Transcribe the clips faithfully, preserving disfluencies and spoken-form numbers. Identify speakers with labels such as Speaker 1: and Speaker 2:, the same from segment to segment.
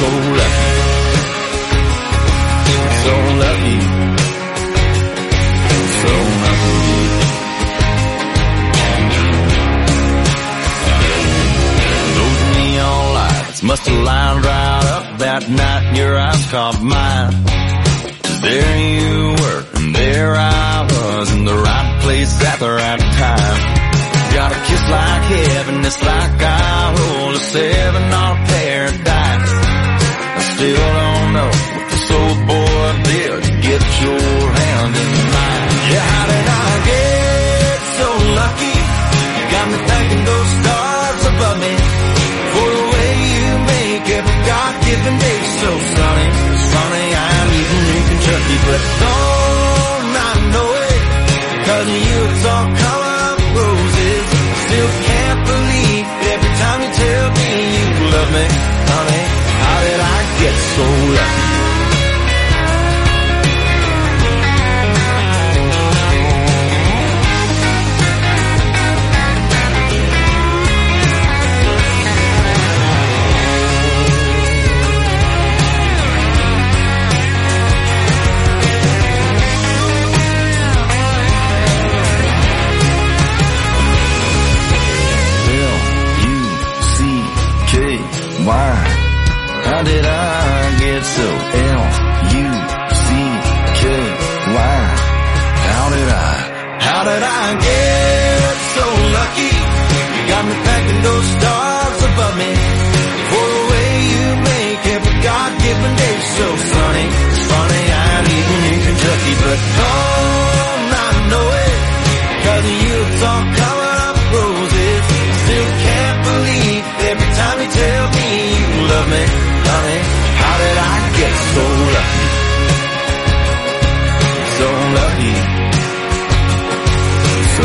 Speaker 1: so lucky, so lucky, so lucky. Those neon lights must have lined right up that night, and your eyes caught mine. There you were, and there I was, in the right place at the right time. Got a kiss like heaven, it's like I rolled a seven on paradise. I still don't know what this old boy did to get your hand in mine. Yeah, how did I get so lucky? You got me thanking those stars above me for the way you make every God-given day so sunny. It's funny, I'm even in Kentucky, but don't I know it? Cause of you it's all color of roses. Still can't believe every time you tell me you love me, honey. How did I get so lucky? Why? How did I get so L U C K Y? How did I? How did I get so lucky? You got me thanking those stars above me for the way you make every God-given day so sunny. It's funny, I'm even in Kentucky, but don't I know it? Cause of you it's all colored up roses. Still can't believe every time you tell me you love me, honey. How did I get so lucky? So lucky, so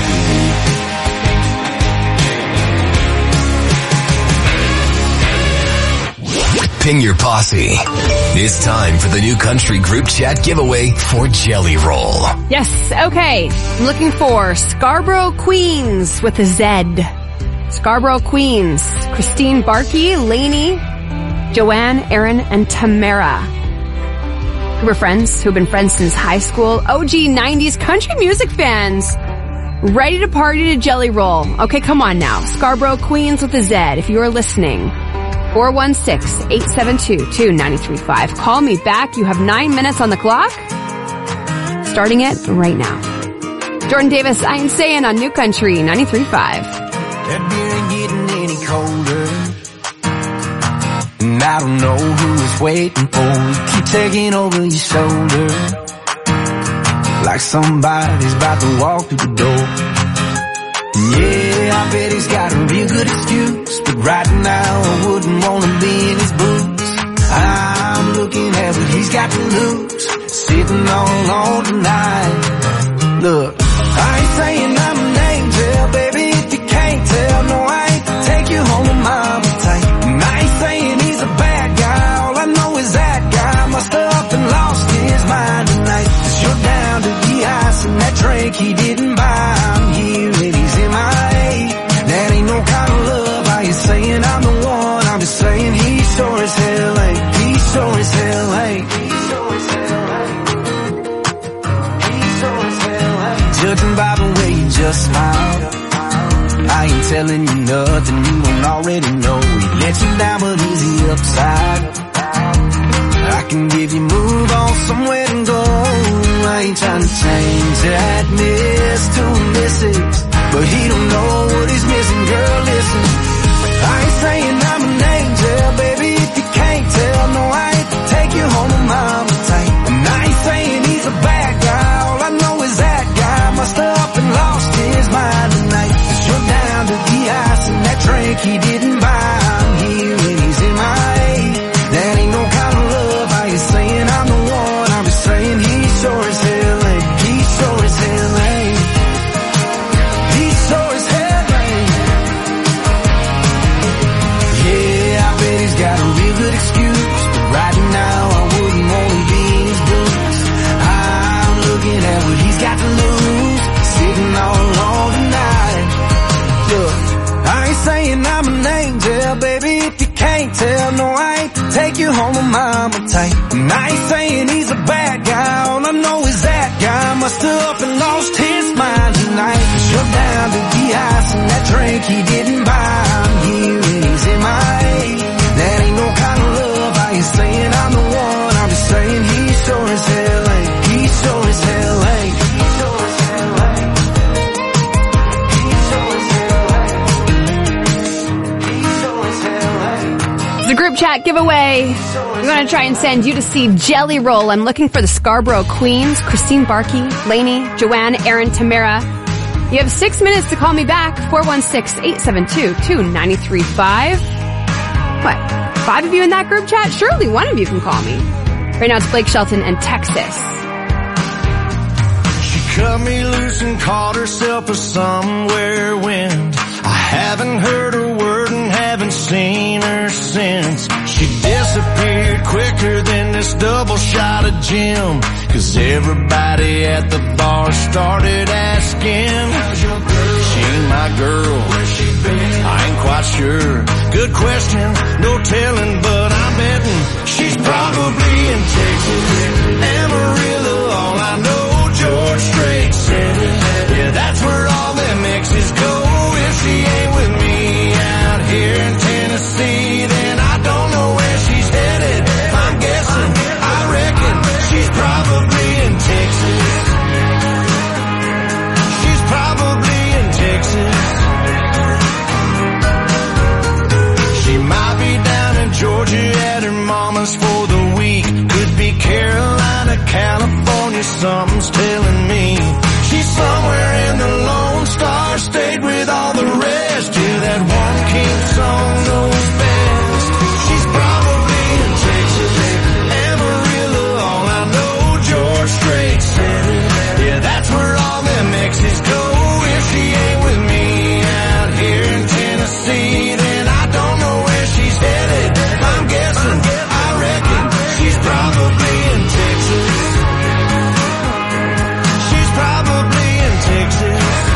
Speaker 2: lucky. Ping your posse. It's time for the new country group chat giveaway for Jelly Roll.
Speaker 3: Yes, okay. I'm looking for Scarborough Queens with a Z. Scarborough Queens. Christine Barkey, Lainey, Joanne, Aaron, and Tamara. Who were friends, who've been friends since high school. O G nineties country music fans. Ready to party to Jelly Roll. Okay, come on now. Scarborough Queens with a Z, if you are listening. four one six, eight seven two, two nine three five. Call me back. You have nine minutes on the clock. Starting it right now. Jordan Davis, I Ain't Saying on New Country ninety-three point five.
Speaker 4: That beer ain't getting any colder, and I don't know who is waiting for you. Keep taking over your shoulder, like somebody's about to walk through the door. Yeah, I bet he's got a real good excuse, but right now I wouldn't want to be in his boots. I'm looking at what he's got to lose, sitting all alone tonight. Look, I ain't saying I'm an angel, baby, if you can't tell. No, I ain't to take you home with mama tight. And I ain't saying he's a bad guy, all I know is that guy must have up and lost his mind tonight. Cause you're down to the ice and that drink he didn't buy. I'm here and he's in my eight. That ain't no kind of love. I ain't saying I'm the one, I'm just saying he sure as hell ain't. He sure as hell ain't. He sure as hell ain't. He sure as hell ain't. Judging by the way you just smiled, I ain't telling you nothing you don't already know. He let you down, but is he upside? I can give you move on somewhere to go. I ain't trying to change that miss to a missus, but he don't know what he's missing. Girl, listen, I ain't saying I'm an angel, baby, if you can't tell. No, I ain't to take you home with mama tight. And I ain't saying he's a bad guy, all I know is that guy must have up and lost his mind tonight. Cause you're down to the ice and that drink he didn't buy. I'm here and he's in my eight. That ain't no kind of love. I ain't saying I'm the one, I'm just saying he sure as hell ain't. He sure as hell ain't. He sure as hell ain't. Yeah, I bet he's got a real good excuse, but right now I wouldn't want to be in his boots. I'm looking at what he's got to lose, sitting all alone tonight. Look, I ain't saying I'm an angel, baby, if you can't tell. No, I ain't to take take you home to mama type. And I ain't saying he's a bad guy, all I know is that guy must have up and lost his mind tonight. Shut down to de-ice and that drink he didn't buy. I'm here and he's in my A. That ain't no kind of love, I ain't saying I'm the one, I'm just saying he sure as hell ain't. He sure as hell ain't. He sure as hell ain't. He sure as hell ain't. He sure as hell ain't.
Speaker 3: The group chat giveaway. We're going to try and send you to see Jelly Roll. I'm looking for the Scarborough Queens, Christine Barkey, Lainey, Joanne, Aaron, Tamara. You have six minutes to call me back, four one six, eight seven two, two nine three five. What? Five of you in that group chat? Surely one of you can call me. Right now it's Blake Shelton and Texas.
Speaker 1: She cut me loose and caught herself a somewhere wind. I haven't heard a word and haven't seen her since. She disappeared quicker than this double shot of gin. Cause everybody at the bar started asking, how's your girl? She ain't my girl. Where's she been? I ain't quite sure. Good question, no telling, but I'm betting she's probably in Texas. Amarillo, all I know, George Strait said it. Yeah, that's where all them exes go. If she ain't with me out here in Tennessee, then I don't know where she's headed. I'm guessing, I reckon she's probably in Texas. She's probably in Texas. She might be down in Georgia at her mama's for the week. Could be Carolina, California, something's telling me. She's somewhere in the Lone Star State with all the rest. Yeah, that one king song knows best. She's probably in Texas. Amarillo, all I know, George Strait said it. Yeah, that's where all them exes go. If she ain't with me out here in Tennessee, then I don't know where she's headed. I'm guessing, I reckon she's probably in Texas. She's probably in Texas.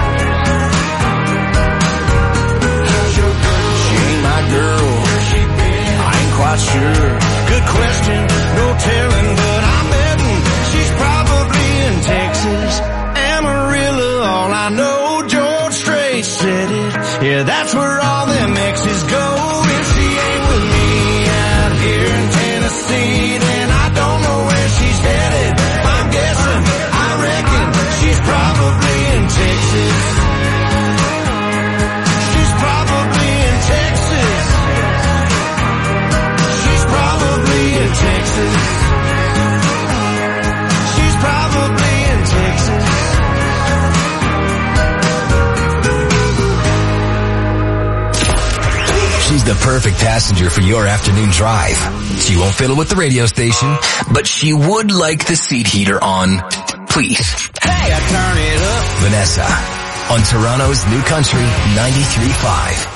Speaker 1: She ain't my girl. I ain't quite sure. Good question, no telling, but I'm betting she's probably in Texas. Amarillo, all I know, George Strait said it. Yeah, that's where all them exes go. If she ain't with me out here in Tennessee, then I don't know where she's headed. I'm guessing, I reckon she's probably in Texas. She's probably in Texas. She's probably in Texas. She's probably in Texas.
Speaker 2: She's the perfect passenger for your afternoon drive. She won't fiddle with the radio station, but she would like the seat heater on. Please.
Speaker 1: Hey, I turn it up.
Speaker 2: Vanessa on Toronto's New Country ninety-three point five.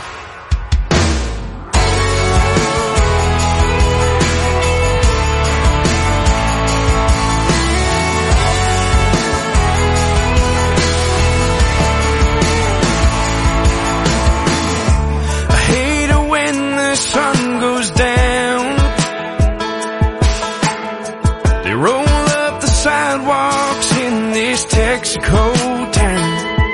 Speaker 4: Mexico town,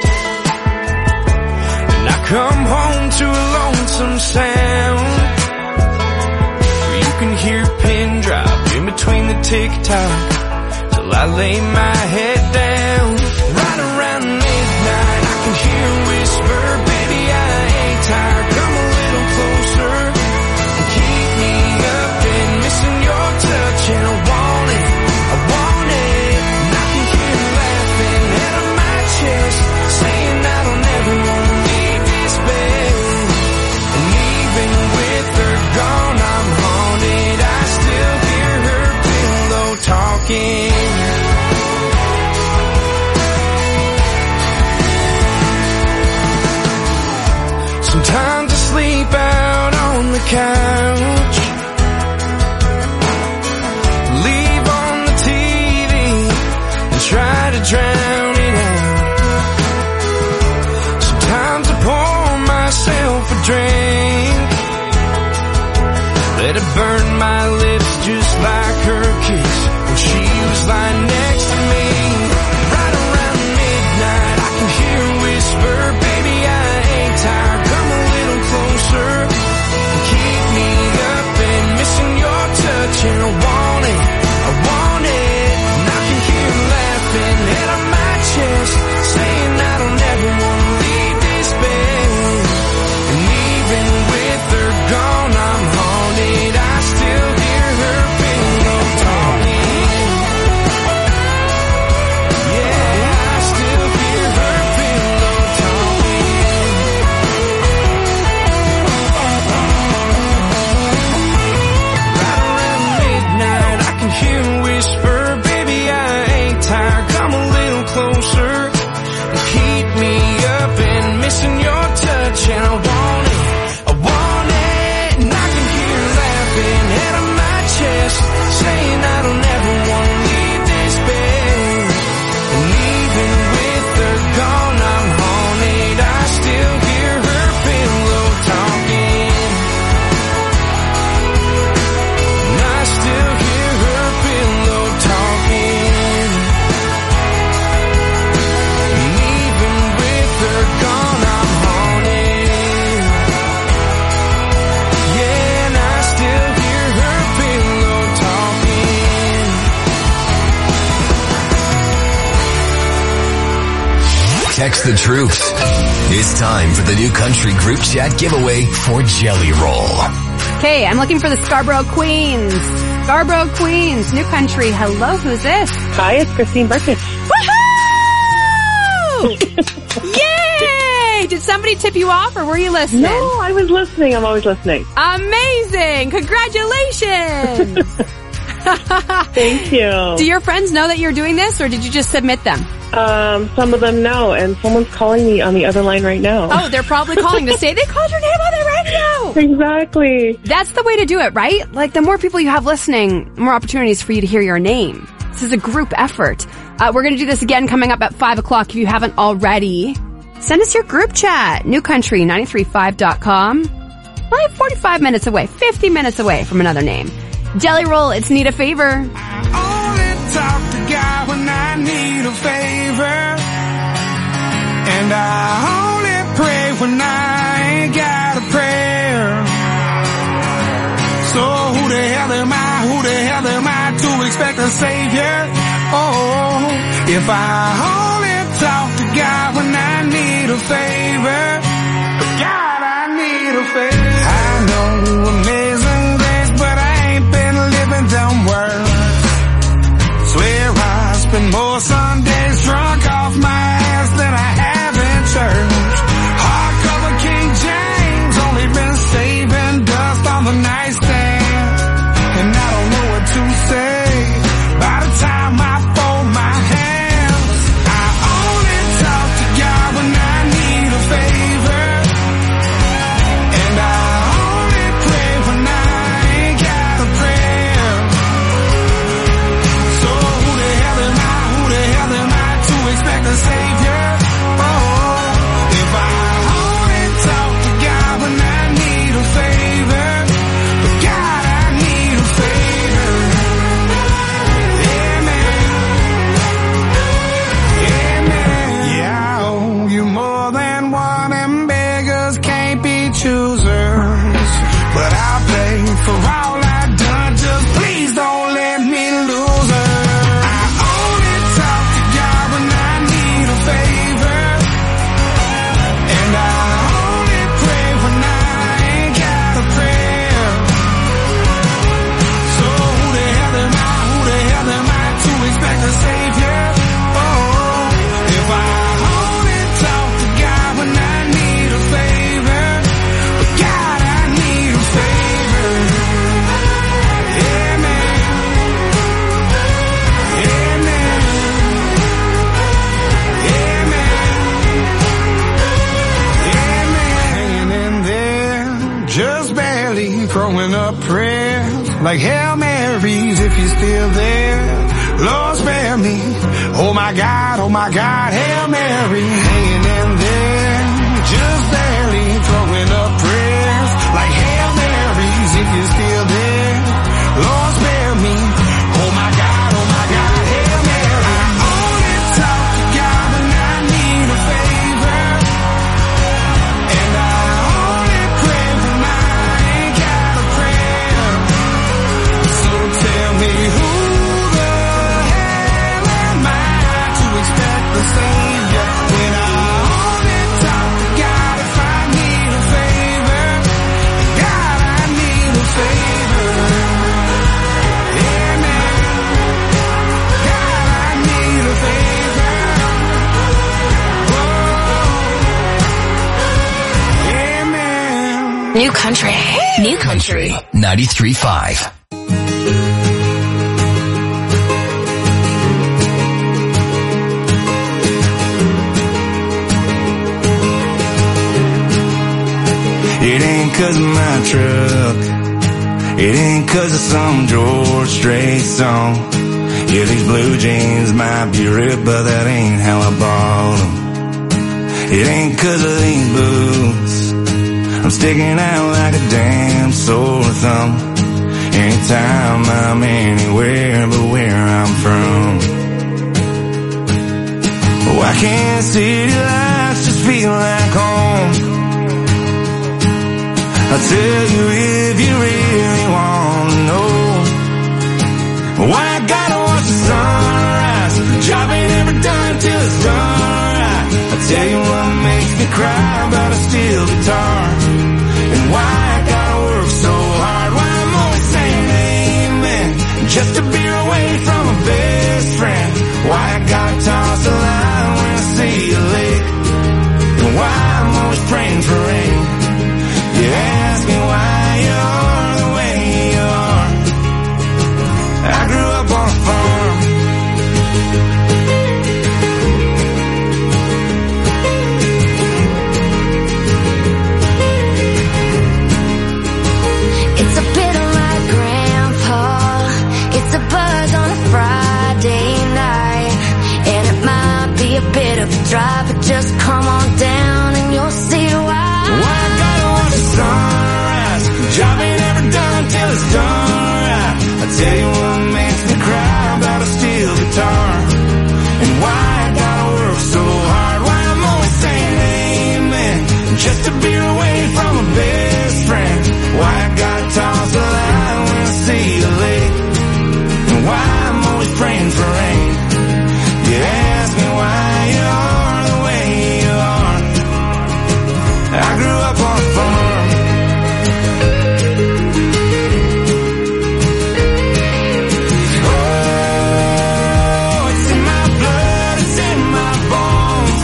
Speaker 4: and I come home to a lonesome sound where you can hear a pin drop in between the tick-tock till I lay my head down. Right around midnight I can hear a whisper, baby I ain't tired, come a little closer and keep me up and missing your touch, and I want it, I want it, and I can hear you laughing out of my chest, saying I don't ever want to leave this bed. And even with her gone I'm haunted, I still hear her pillow talking. Sometimes I sleep out on the couch, leave on the T V and try to drown it out. Sometimes I pour myself a drink, let it burn my lips just like her kiss when she was lying next to me. Right around midnight, I can hear her whisper, baby, I ain't tired, come a little closer. Keep me up and missing your touch, and I want it, I want it. And I can hear her laughing out of my chest, saying I don't ever want to leave this bed. And even with her gone, I'm haunted, I still hear her pillow talking. Yeah, I still hear her pillow talking. Right around midnight, I can hear her whisper, baby, I ain't tired, come a little closer. Keep me up and missing your touch, and I want it, I want it. And I can hear her laughing out of my chest, saying I don't ever want to leave this bed. And even with her gone, I'm haunted, I still hear her pillow talking. And I still hear her pillow talking. And even with her gone, I'm haunted. Yeah, and I still hear her pillow talking.
Speaker 2: Text the troops. It's time for the New Country group chat giveaway for Jelly Roll.
Speaker 3: Okay, I'm looking for the Scarborough Queens. Scarborough Queens, New Country. Hello, who's this?
Speaker 5: Hi, it's Christine Burkett.
Speaker 3: Woohoo! Yay! Did somebody tip you off, or were you listening?
Speaker 5: No, I was listening. I'm always listening.
Speaker 3: Amazing! Congratulations!
Speaker 5: Thank you.
Speaker 3: Do your friends know that you're doing this, or did you just submit them?
Speaker 5: Um, some of them know, and someone's calling me on the other line right now.
Speaker 3: Oh, they're probably calling to say they called your name on the radio.
Speaker 5: Exactly.
Speaker 3: That's the way to do it, right? Like, the more people you have listening, the more opportunities for you to hear your name. This is a group effort. Uh, we're going to do this again coming up at five o'clock if you haven't already. Send us your group chat, new country nine three five dot com. Only forty-five minutes away, fifty minutes away from another name. Jelly Roll, it's Need a Favor.
Speaker 4: Only talk to God when I need a favor, and I only pray when I ain't got a prayer. So who the hell am I, who the hell am I to expect a savior? Oh, if I only talk to God when I need a favor, God, I need a favor. I know amazing grace, but I ain't been living them words. Swear I spend more Sundays drunk off my ass than I have in church. Hardcover King James, only been saving dust on the nightstand, and I don't know what to say. By the time I fold my hands, I only talk to God when I need a favor, and I only pray when I ain't got a prayer. So who the hell am I, who the hell am I to expect a savior? Oh, if I only talk to God when I need a favor, but God, I need a favor. Yeah, man. Yeah, man. Yeah, I owe you more than one, and beggars can't be choosers. But I'll pay for all I've done, just please don't let me lose her. I only talk to God when I need a favor, and I only pray when I ain't got a prayer. So who the hell am I, who the hell am I to expect a savior? Oh, if I only talk to God when I need a favor, but God, I need a favor. Yeah, man. Yeah, man. Yeah, man. Yeah, man. Hanging in there, just barely throwing up prayers like Hail Marys if you're still there. Lord, spare me. Oh my God, oh my God, Hail Mary. Hanging in there, just barely throwing up prayers like Hail Marys if you're still there.
Speaker 6: New Country.
Speaker 2: New Country ninety-three point five.
Speaker 4: It ain't 'cause of my truck. It ain't 'cause of some George Strait song. Yeah, these blue jeans might be ripped, but that ain't how I bought them. It ain't 'cause of these boots. I'm sticking out like a damn sore thumb. Anytime I'm anywhere but where I'm from. Why can't city lights just feel like home? I'll tell you if you really want to know. Why I gotta watch the sunrise. Job ain't ever done till it's done right. I'll tell you what makes me cry about a steel guitar. And why I gotta work so hard. Why I'm always saying amen just to be away from a best friend. Why I gotta toss a line when I see a lake. And why I'm always praying for rain. You ask me why you're the way you are. I grew up on a farm.
Speaker 6: It's a bit of my grandpa. Gets a buzz on a Friday night. And it might be a bit of a drive, but just come on down and you'll see why.
Speaker 4: Why I gotta watch the sunrise. Job ain't ever done till it's done right. I tell you what makes me cry about a steel guitar. And why I gotta work so hard. Why I'm always saying amen just to be away from a best friend. Why I gotta toss a line when I see a lake. And why I'm always praying for rain. You ask me why you're the way you are. I grew up on a farm. Oh, it's in my blood, it's in my bones.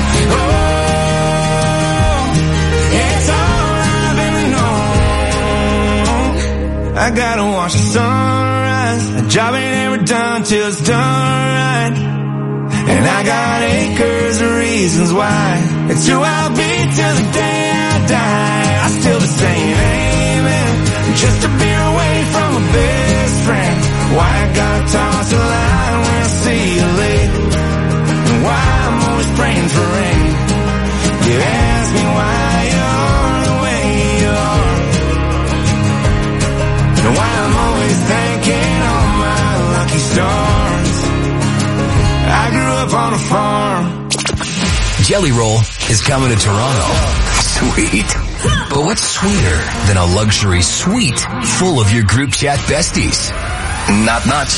Speaker 4: Oh, it's all I've ever known. I gotta watch the sunrise. A job ain't ever done till it's done right. And I got acres of reasons why. It's who I'll be till the day I die. I still be saying amen just to be away from a best friend. Why I gotta toss a line when I see a lake. And why I'm always praying for rain. You ask me why you're the way you are. And why I'm always thanking all my lucky stars. I grew up on a farm.
Speaker 2: Jelly Roll is coming to Toronto. Sweet. But what's sweeter than a luxury suite full of your group chat besties? Not much.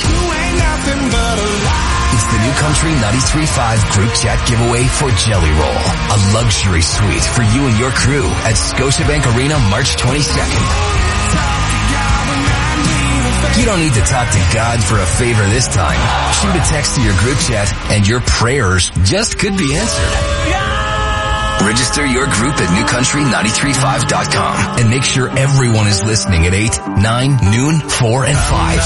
Speaker 2: It's the New Country ninety-three point five group chat giveaway for Jelly Roll. A luxury suite for you and your crew at Scotiabank Arena March twenty-second. You don't need to talk to God for a favor this time. Shoot a text to your group chat and your prayers just could be answered. Register your group at new country nine three five dot com and make sure everyone is listening at eight, nine, noon, four, and five.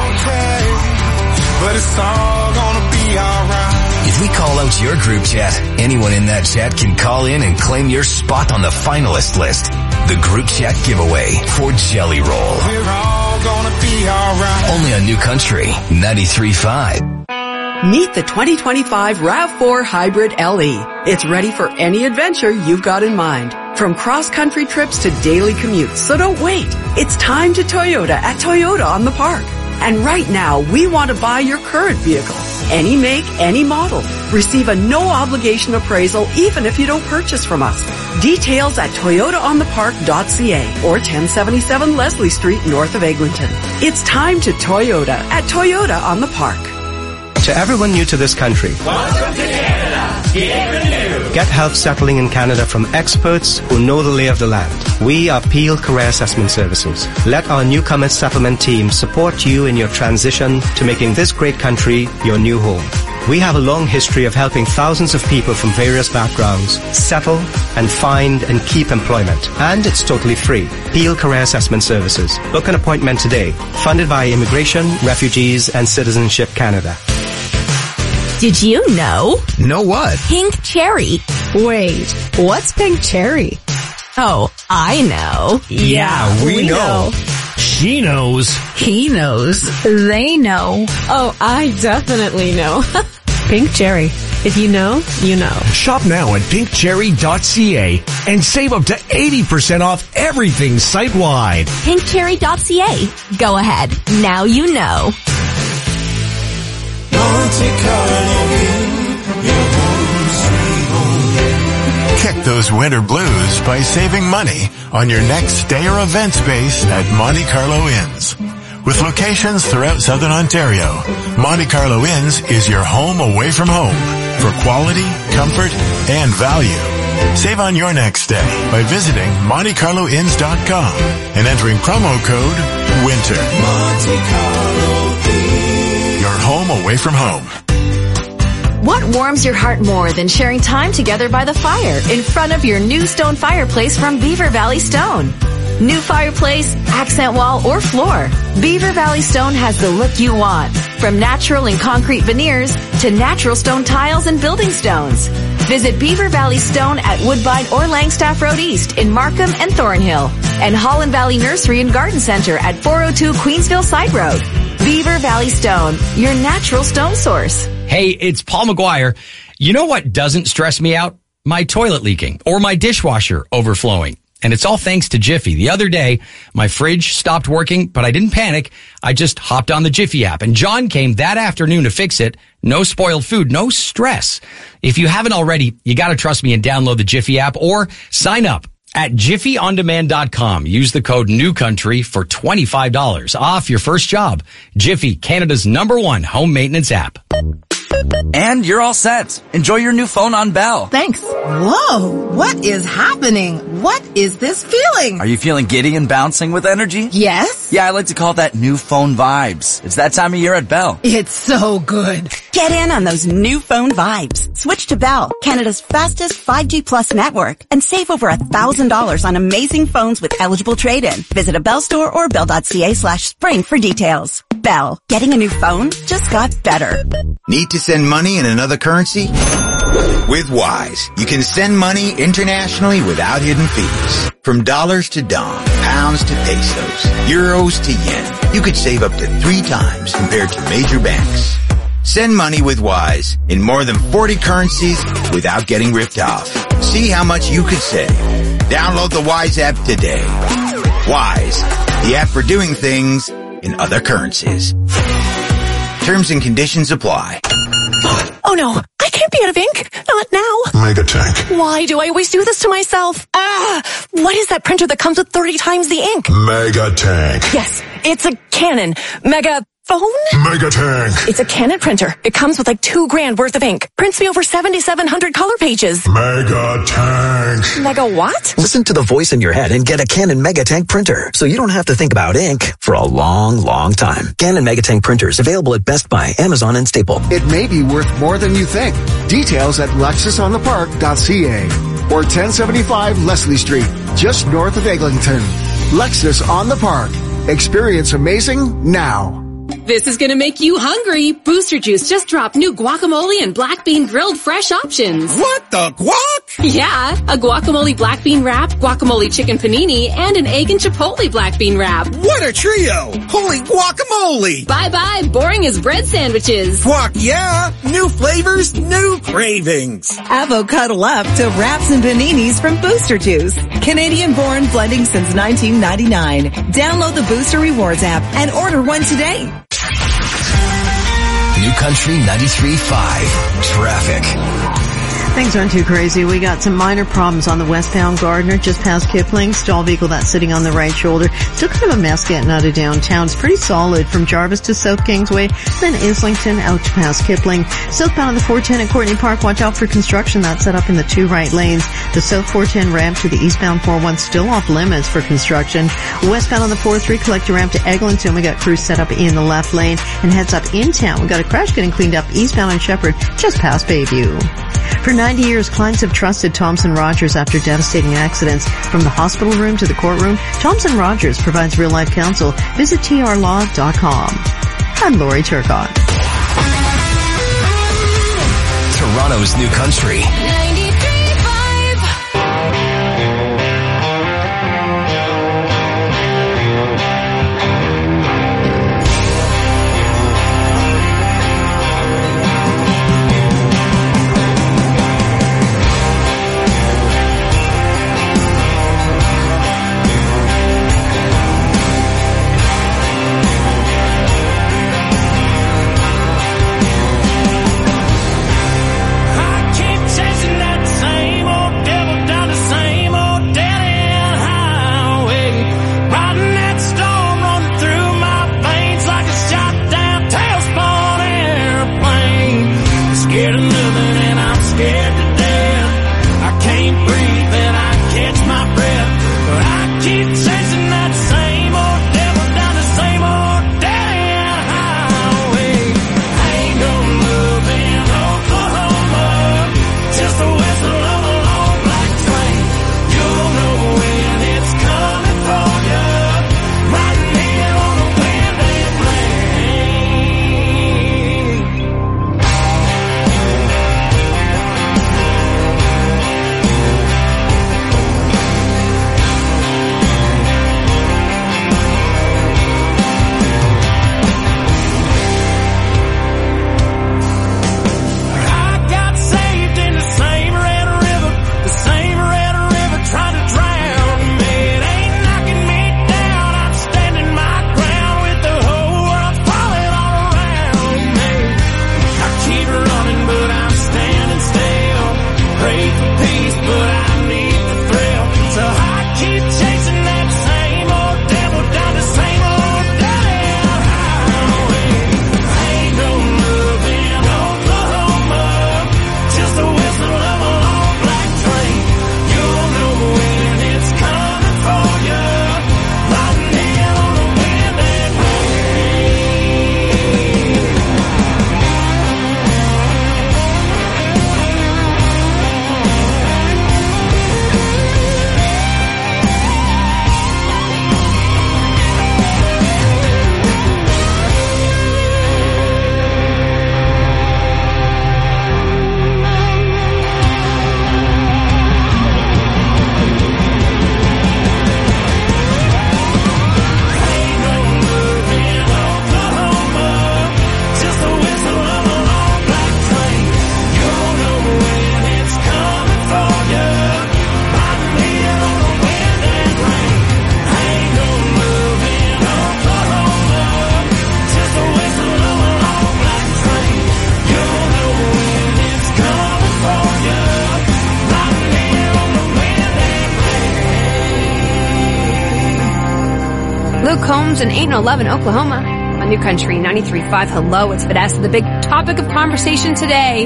Speaker 4: But it's all gonna be alright.
Speaker 2: If we call out your group chat, anyone in that chat can call in and claim your spot on the finalist list. The group chat giveaway for Jelly Roll.
Speaker 4: We're all gonna be alright.
Speaker 2: Only on New Country ninety-three point five.
Speaker 7: Meet the twenty twenty-five RAV four Hybrid L E. It's ready for any adventure you've got in mind. From cross-country trips to daily commutes, so don't wait. It's time to Toyota at Toyota on the Park. And right now, we want to buy your current vehicle. Any make, any model. Receive a no-obligation appraisal even if you don't purchase from us. Details at toyota on the park dot c a or ten seventy-seven Leslie Street north of Eglinton. It's time to Toyota at Toyota on the Park.
Speaker 8: To everyone new to this country,
Speaker 9: welcome to Canada. Get renewed.
Speaker 8: Get help settling in Canada from experts who know the lay of the land. We are Peel Career Assessment Services. Let our newcomer settlement team support you in your transition to making this great country your new home. We have a long history of helping thousands of people from various backgrounds settle and find and keep employment. And it's totally free. Peel Career Assessment Services. Book an appointment today. Funded by Immigration, Refugees and Citizenship Canada.
Speaker 10: Did you know?
Speaker 2: Know what?
Speaker 10: Pink cherry.
Speaker 3: Wait, what's pink cherry?
Speaker 10: Oh, I know.
Speaker 9: Yeah, we, we know. know. She knows.
Speaker 10: He knows.
Speaker 3: They know. Oh, I definitely know. Pink cherry. If you know, you know.
Speaker 9: Shop now at pink cherry dot c a and save up to eighty percent off everything site-wide.
Speaker 10: pink cherry dot c a. Go ahead. Now you know.
Speaker 11: Kick those winter blues by saving money on your next stay or event space at Monte Carlo Inns. With locations throughout Southern Ontario, Monte Carlo Inns is your home away from home for quality, comfort, and value. Save on your next stay by visiting monte carlo inns dot com and entering promo code WINTER. Monte Carlo Inns. Your home away from home.
Speaker 12: What warms your heart more than sharing time together by the fire in front of your new stone fireplace from Beaver Valley Stone? New fireplace, accent wall, or floor, Beaver Valley Stone has the look you want. From natural and concrete veneers to natural stone tiles and building stones. Visit Beaver Valley Stone at Woodbine or Langstaff Road East in Markham and Thornhill. And Holland Valley Nursery and Garden Center at four oh two Queensville Side Road. Beaver Valley Stone, your natural stone source.
Speaker 13: Hey, it's Paul McGuire. You know what doesn't stress me out? My toilet leaking or my dishwasher overflowing. And it's all thanks to Jiffy. The other day, my fridge stopped working, but I didn't panic. I just hopped on the Jiffy app, and John came that afternoon to fix it. No spoiled food, no stress. If you haven't already, you gotta trust me and download the Jiffy app or sign up at jiffy on demand dot com. Use the code NEWCOUNTRY for twenty-five dollars off your first job. Jiffy, Canada's number one home maintenance app.
Speaker 14: And you're all set. Enjoy your new phone on Bell.
Speaker 15: Thanks. Whoa, what is happening? What is this feeling?
Speaker 14: Are you feeling giddy and bouncing with energy?
Speaker 15: Yes.
Speaker 14: Yeah, I like to call that new phone vibes. It's that time of year at Bell.
Speaker 15: It's so good.
Speaker 16: Get in on those new phone vibes. Switch to Bell, Canada's fastest five G plus network, and save over one thousand dollars on amazing phones with eligible trade-in. Visit a Bell store or bell.ca slash spring for details. Bell, getting a new phone just got better.
Speaker 17: Need to send money in another currency? With Wise, you can send money internationally without hidden fees. From dollars to dong, pounds to pesos, euros to yen, you could save up to three times compared to major banks. Send money with Wise in more than forty currencies without getting ripped off. See how much you could save. Download the Wise app today. Wise, the app for doing things in other currencies. Terms and conditions apply.
Speaker 18: Oh no, I can't be out of ink. Not now.
Speaker 11: Megatank.
Speaker 18: Why do I always do this to myself? Ah, what is that printer that comes with thirty times the ink?
Speaker 11: Megatank.
Speaker 18: Yes, it's a Canon. Mega... phone?
Speaker 11: Megatank.
Speaker 18: It's a Canon printer. It comes with like two grand worth of ink. Prints me over seventy-seven hundred color pages.
Speaker 11: Megatank.
Speaker 18: Mega what?
Speaker 19: Listen to the voice in your head and get a Canon Megatank printer, so you don't have to think about ink for a long, long time. Canon Megatank printers available at Best Buy, Amazon, and Staple.
Speaker 20: It may be worth more than you think. Details at lexus on the park dot c a or ten seventy-five Leslie Street, just north of Eglinton. Lexus on the Park. Experience amazing now.
Speaker 21: This is gonna make you hungry. Booster Juice just dropped new guacamole and black bean grilled fresh options.
Speaker 22: What the guac?
Speaker 21: Yeah, a guacamole black bean wrap, guacamole chicken panini, and an egg and chipotle black bean wrap.
Speaker 22: What a trio! Holy guacamole!
Speaker 21: Bye-bye, boring as bread sandwiches.
Speaker 22: Guac, yeah! New flavors, new cravings.
Speaker 23: Avocado up to wraps and paninis from Booster Juice. Canadian-born blending since nineteen ninety-nine. Download the Booster Rewards app and order one today.
Speaker 2: New Country ninety-three point five. Traffic.
Speaker 1: Things aren't too crazy. We got some minor problems on the westbound Gardner, just past Kipling. Stall vehicle that's sitting on the right shoulder. Still kind of a mess getting out of downtown. It's pretty solid from Jarvis to South Kingsway, then Islington out to past Kipling. Southbound on the four ten at Courtney Park, watch out for construction that's set up in the two right lanes. The South four ten ramp to the eastbound four one still off limits for construction. Westbound on the four three collector ramp to Eglinton, we got crews set up in the left lane. And heads up in town, we got a crash getting cleaned up eastbound on Shepherd, just past Bayview. For ninety years, clients have trusted Thompson Rogers after devastating accidents. From the hospital room to the courtroom, Thompson Rogers provides real-life counsel. Visit T R law dot com. I'm Lori Turcott.
Speaker 2: Toronto's New Country.
Speaker 3: Luke Combs and Ain't No Love in Oklahoma on New Country ninety-three point five. Hello, it's Vanessa. The big topic of conversation today,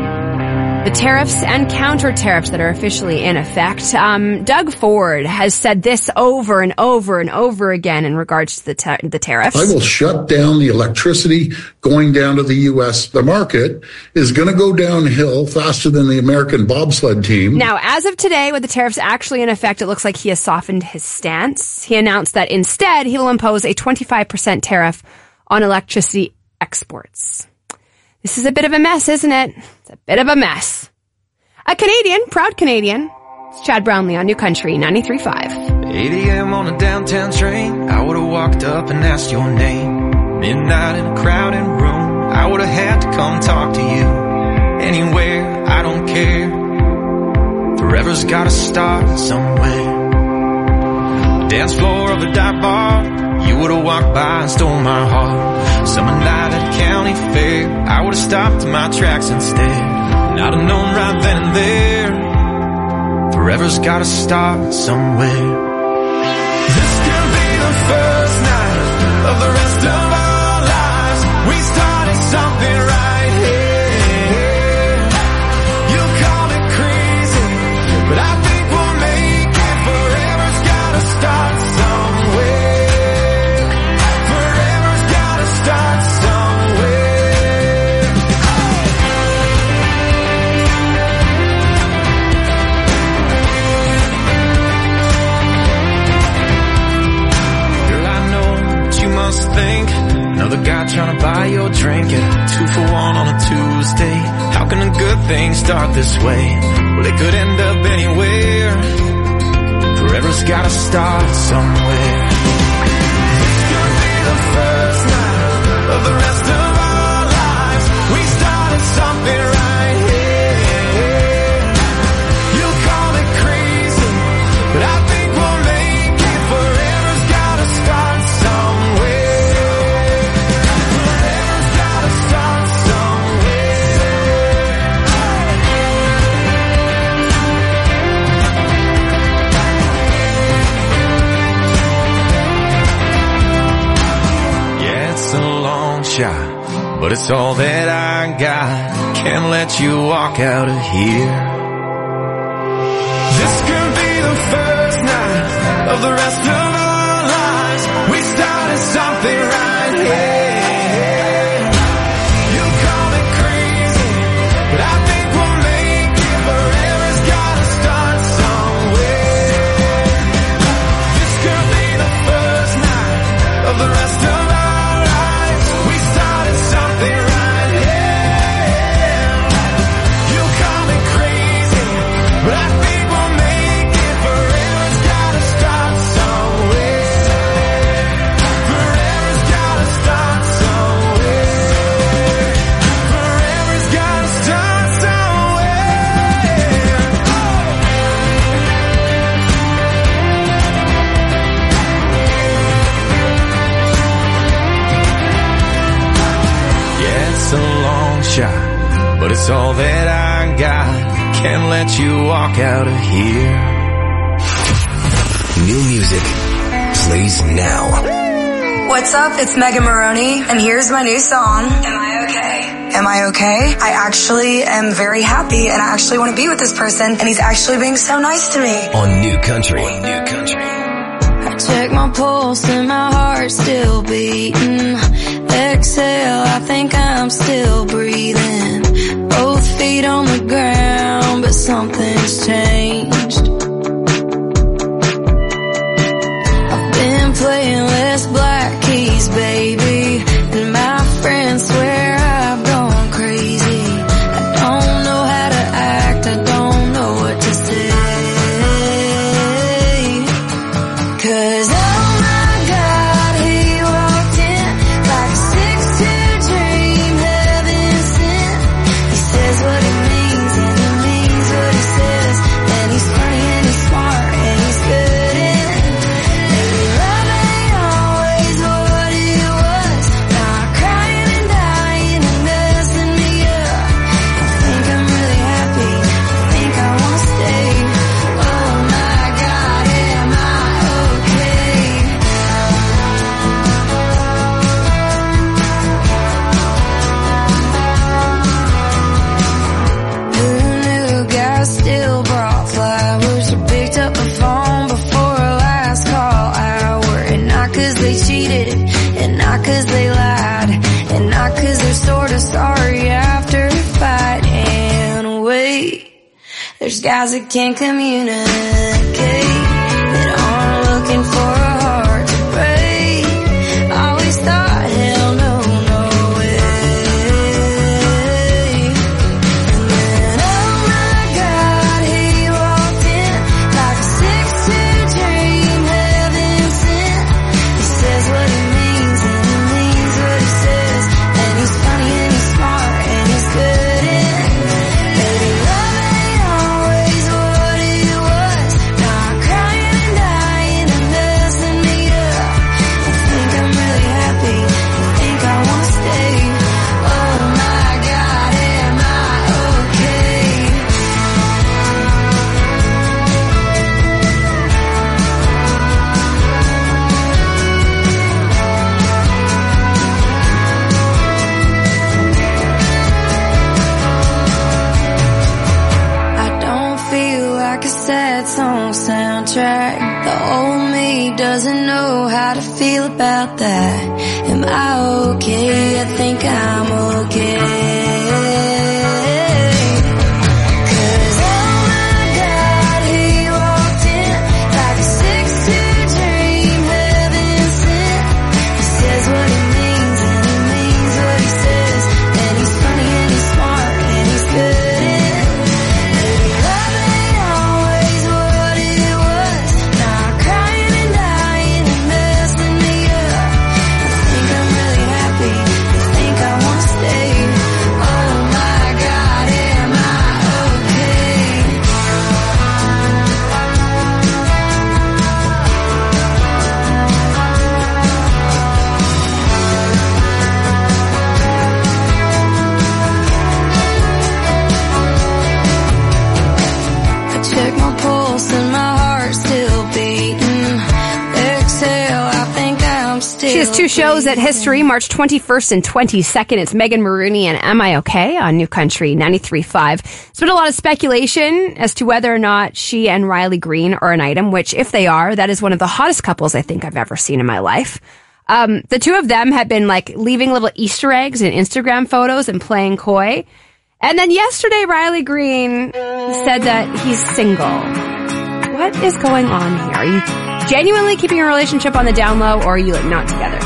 Speaker 3: the tariffs and counter-tariffs that are officially in effect. Um, Doug Ford has said this over and over and over again in regards to the, ta- the tariffs.
Speaker 5: I will shut down the electricity going down to the U S. The market is going to go downhill faster than the American bobsled team.
Speaker 3: Now, as of today, with the tariffs actually in effect, it looks like he has softened his stance. He announced that instead, he will impose a twenty-five percent tariff on electricity exports. This is a bit of a mess, isn't it? It's a bit of a mess. A Canadian, proud Canadian, it's Chad Brownlee on New Country ninety-three point five.
Speaker 6: eight a.m. on a downtown train, I would have walked up and asked your name. Midnight in a crowded room, I would have had to come talk to you. Anywhere, I don't care. Forever's gotta start somewhere. Dance floor of a dive bar, you would have walked by and stole my heart. Summer night at a county fair, I would have stopped in my tracks instead. And I'd have known right then and there, forever's gotta start somewhere. This could be the first night of the rest of our lives. We started something right here. You call me crazy, but I think we'll make it. Forever's gotta start somewhere. Forever's gotta start somewhere. Girl, I know what you must think. Another guy trying to buy your drink at two for one on a Tuesday. How can a good thing start this way? Well, it could end up anywhere. Forever's gotta start somewhere. This could be the first night of the rest of our lives. We started something right here. You call me crazy, but I think we'll make it. Forever's gotta start somewhere. Forever's gotta start somewhere. Yeah, it's a long shot, but it's all that I got. Can't let you walk out of here. This could be the first night of the rest of our lives. We started something right here. You call me crazy, but I think we'll make it. Forever's gotta start somewhere. This could be the first night of the rest of our lives. We started something right here. You call me crazy, but I think we'll make it. Forever's gotta start somewhere. Forever's gotta start somewhere. Forever's gotta start somewhere. Yeah, it's a long shot, but it's all that I got. Can't let you walk out of here.
Speaker 2: New music plays now.
Speaker 4: What's up? It's Megan Maroney, and here's my new song. Am I okay? Am I okay? I actually am very happy, and I actually want to be with this person, and he's actually being so nice to me.
Speaker 2: On New Country. On New Country.
Speaker 7: I check my pulse and my heart's still beating. Exhale, I think I'm still breathing. Both feet on the ground, but something's changed. I've been playing less black keys, baby, and my friends swear I've gone crazy. I don't know how to act, I don't know what to say. 'Cause oh my God, he walked in like a six two dream, heaven sent. He says what he means and he means what he says. And he's funny and he's smart and he's good in. Maybe love ain't always what it was. Not crying and dying and messing me up. I think I'm really happy, I think I wanna stay. Oh my God, am I okay? Who knew guys still brought flowers or picked up the phone before a last call hour? And not 'cause they cheated, and not 'cause they lied, and not 'cause they're sorta sorry after a fight. And wait, there's guys that can't communicate, that aren't looking for a heart to break. Always thought, hell no, no way. And then, oh my God, he walked in like a six two dream, heaven sent. He says what he means and he means what he says. And he's funny and he's smart and he's good in. Maybe love ain't always what it was. Not crying doesn't know how to feel about that. Am I okay? I think I'm okay.
Speaker 3: She has two shows at History, March twenty-first and twenty-second. It's Megan Maroney and Am I Okay on New Country ninety-three point five. There's been a lot of speculation as to whether or not she and Riley Green are an item, which if they are, that is one of the hottest couples I think I've ever seen in my life. Um, the two of them have been like leaving little Easter eggs in Instagram photos and playing coy. And then yesterday, Riley Green said that he's single. What is going on here? Are you genuinely keeping your relationship on the down low, or are you like not together?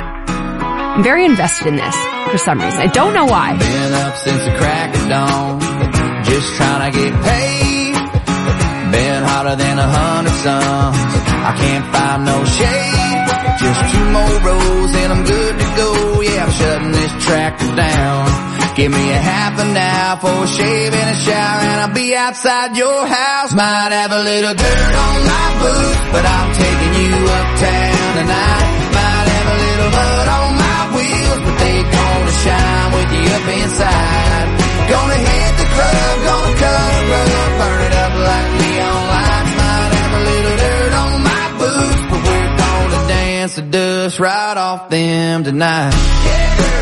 Speaker 3: I'm very invested in this for some reason. I don't know why.
Speaker 8: Been up since the crack of dawn, just trying to get paid. Been hotter than a hundred suns. I can't find no shade. Just two more rows and I'm good to go. Yeah, I'm shutting this tractor down. Give me a half an hour for a shave and a shower, and I'll be outside your house. Might have a little dirt on my boots, but I'm taking you uptown tonight. Might have a little mud on my wheels, but they gonna shine with you up inside. Gonna hit the club, gonna cut a rug, burn it up like neon lights. Might have a little dirt on my boots, but we're gonna dance the dust right off them tonight. Yeah, girl.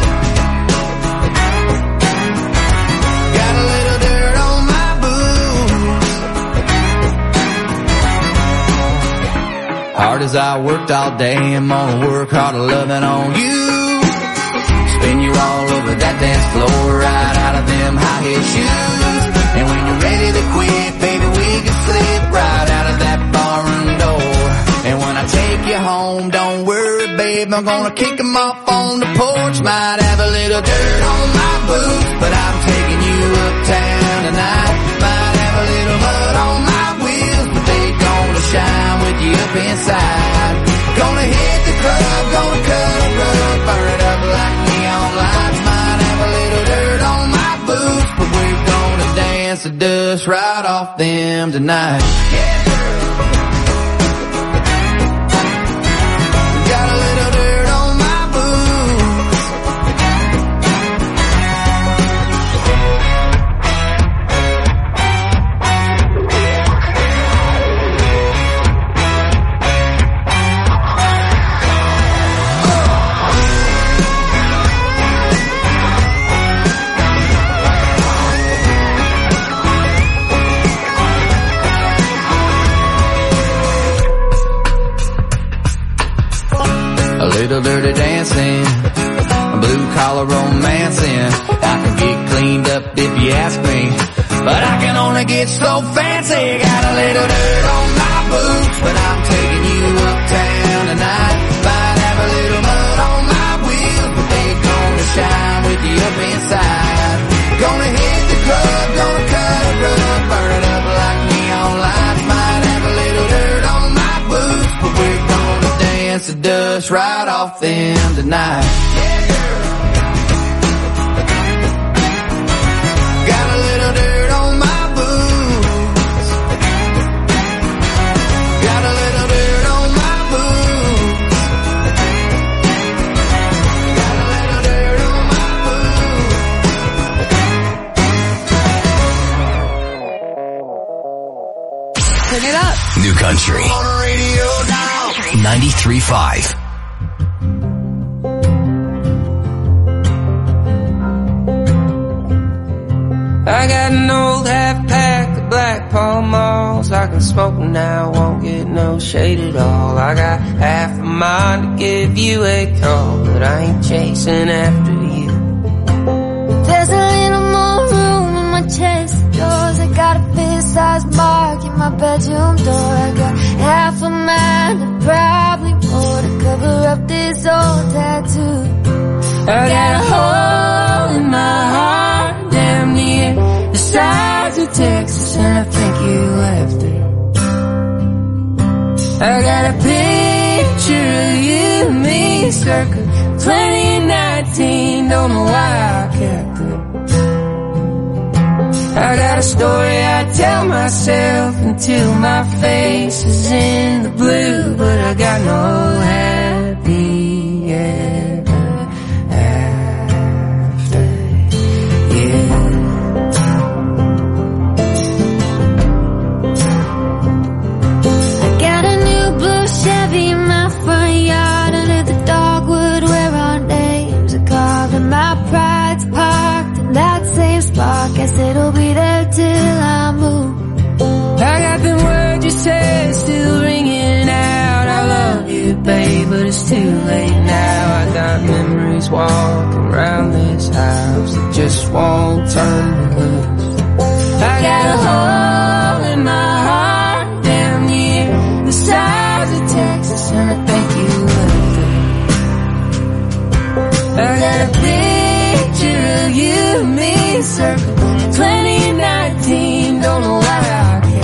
Speaker 8: Hard as I worked all day, I'm gonna work harder loving on you. Spin you all over that dance floor, right out of them high heel shoes. And when you're ready to quit, baby, we can slip right out of that barroom door. And when I take you home, don't worry, babe, I'm gonna kick them off on the porch. Might have a little dirt on my boots, but I'm taking you uptown tonight. Might have a little mud on my wheels, but they gonna shine with you up inside. Gonna hit the club, gonna cut a rug, burn it up like neon lights. Might have a little dirt on my boots, but we're gonna dance the dust right off them tonight. Yeah, girl. Got a little dirt on my boots. Little dirty dancing, blue collar romancing. I can get cleaned up if you ask me, but I can only get so fancy. Got a little dirt on my boots, but I'm taking you uptown tonight. Might have a little mud on my wheels, but they gonna shine with you up inside. Gonna hit the club, gonna cut a rug, burn it up like neon lights. Might have a little dirt on my boots, but we're gonna dance the dust right off them tonight. Yeah, girl. Got a little dirt on my boots. Got a little dirt on my boots. Got a little dirt on my
Speaker 3: boots. Turn it up.
Speaker 2: New Country ninety-three point five.
Speaker 6: I got an old half pack of black
Speaker 9: Pall Malls, I can smoke them now, won't get no shade at all. I got half a mind to give you a call, but I ain't chasing after you.
Speaker 7: There's a little more room in my chest of drawers. I got a fist-sized mark in my bedroom door. I got half a mind and probably more to cover up this old tattoo. I got a hole in my heart damn near the size of Texas, and I think you left it. I got a picture of you and me circa twenty nineteen, don't know why I kept it. I got a story I tell myself until my face is in the blue, but I got no happy ever after you. I got a new blue Chevy in my front yard under the dogwood where our names are carved, and my pride's parked in that same spot. Guess it'll be there till I move. I got them words you said still ringing out. I love you, babe, but it's too late now. I got memories walking around this house that just won't turn me loose. I got a hole in my heart down near the size of Texas, and I think you left it. I got a picture of you and me circa twenty nineteen, don't know why I kept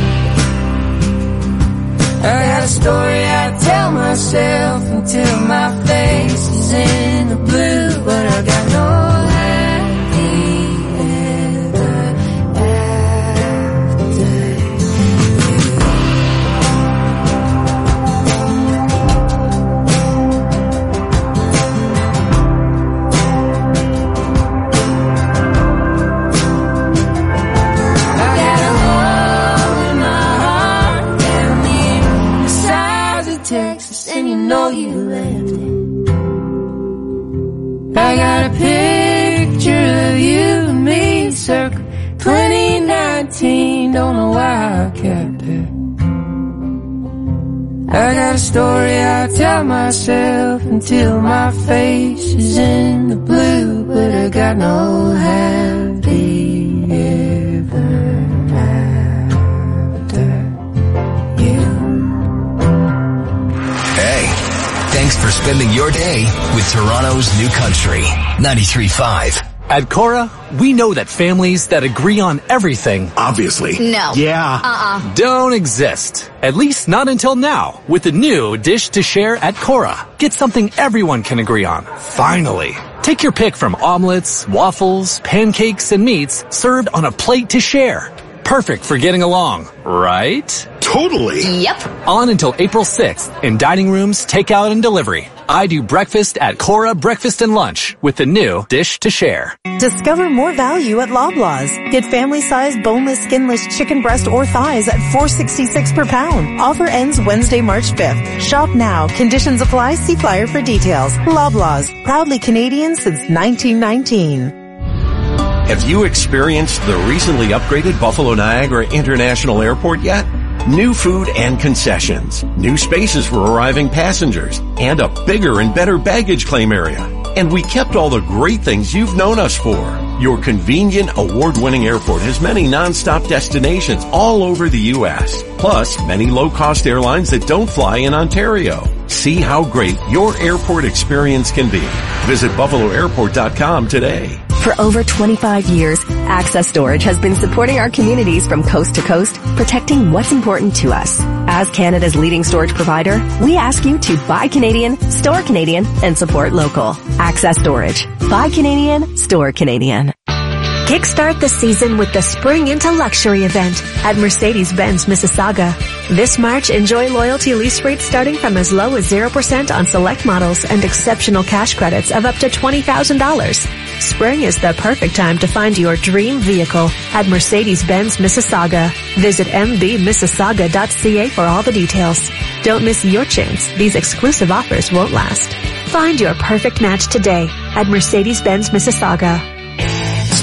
Speaker 7: it. I got a story I tell myself until my face is in the blue, but I got no happy ever after you. I got a hole in my heart down near the size of Texas, and you know you left it. I got a picture of you and me circa twenty nineteen, don't know why I kept it. I got a story I tell myself until my face is in the blue, but I got no happy ever after you.
Speaker 2: Hey, thanks for spending your day with Toronto's New Country, ninety-three point five.
Speaker 10: At Cora, we know that families that agree on everything, obviously,
Speaker 12: No.
Speaker 10: yeah,
Speaker 12: Uh-uh.
Speaker 10: don't exist. At least not until now, with the new Dish to Share at Cora. Get something everyone can agree on, finally. Take your pick from omelets, waffles, pancakes, and meats served on a plate to share. Perfect for getting along, right? Totally.
Speaker 12: Yep.
Speaker 10: On until April sixth in dining rooms, takeout, and delivery. I do breakfast at Cora Breakfast and Lunch with the new Dish to Share.
Speaker 23: Discover more value at Loblaws. Get family-sized boneless, skinless chicken breast or thighs at four sixty-six per pound. Offer ends Wednesday, March fifth. Shop now. Conditions apply. See flyer for details. Loblaws. Proudly Canadian since nineteen nineteen.
Speaker 24: Have you experienced the recently upgraded Buffalo Niagara International Airport yet? New food and concessions, new spaces for arriving passengers, and a bigger and better baggage claim area. And we kept all the great things you've known us for. Your convenient, award-winning airport has many non-stop destinations all over the U S, plus many low-cost airlines that don't fly in Ontario. See how great your airport experience can be. Visit buffalo airport dot com today.
Speaker 18: For over twenty-five years, Access Storage has been supporting our communities from coast to coast, protecting what's important to us. As Canada's leading storage provider, we ask you to buy Canadian, store Canadian, and support local. Access Storage. Buy Canadian, store Canadian.
Speaker 25: Kickstart the season with the Spring into Luxury event at Mercedes-Benz Mississauga. This March, enjoy loyalty lease rates starting from as low as zero percent on select models and exceptional cash credits of up to twenty thousand dollars. Spring is the perfect time to find your dream vehicle at Mercedes-Benz Mississauga. Visit m b mississauga dot c a for all the details. Don't miss your chance. These exclusive offers won't last. Find your perfect match today at Mercedes-Benz Mississauga.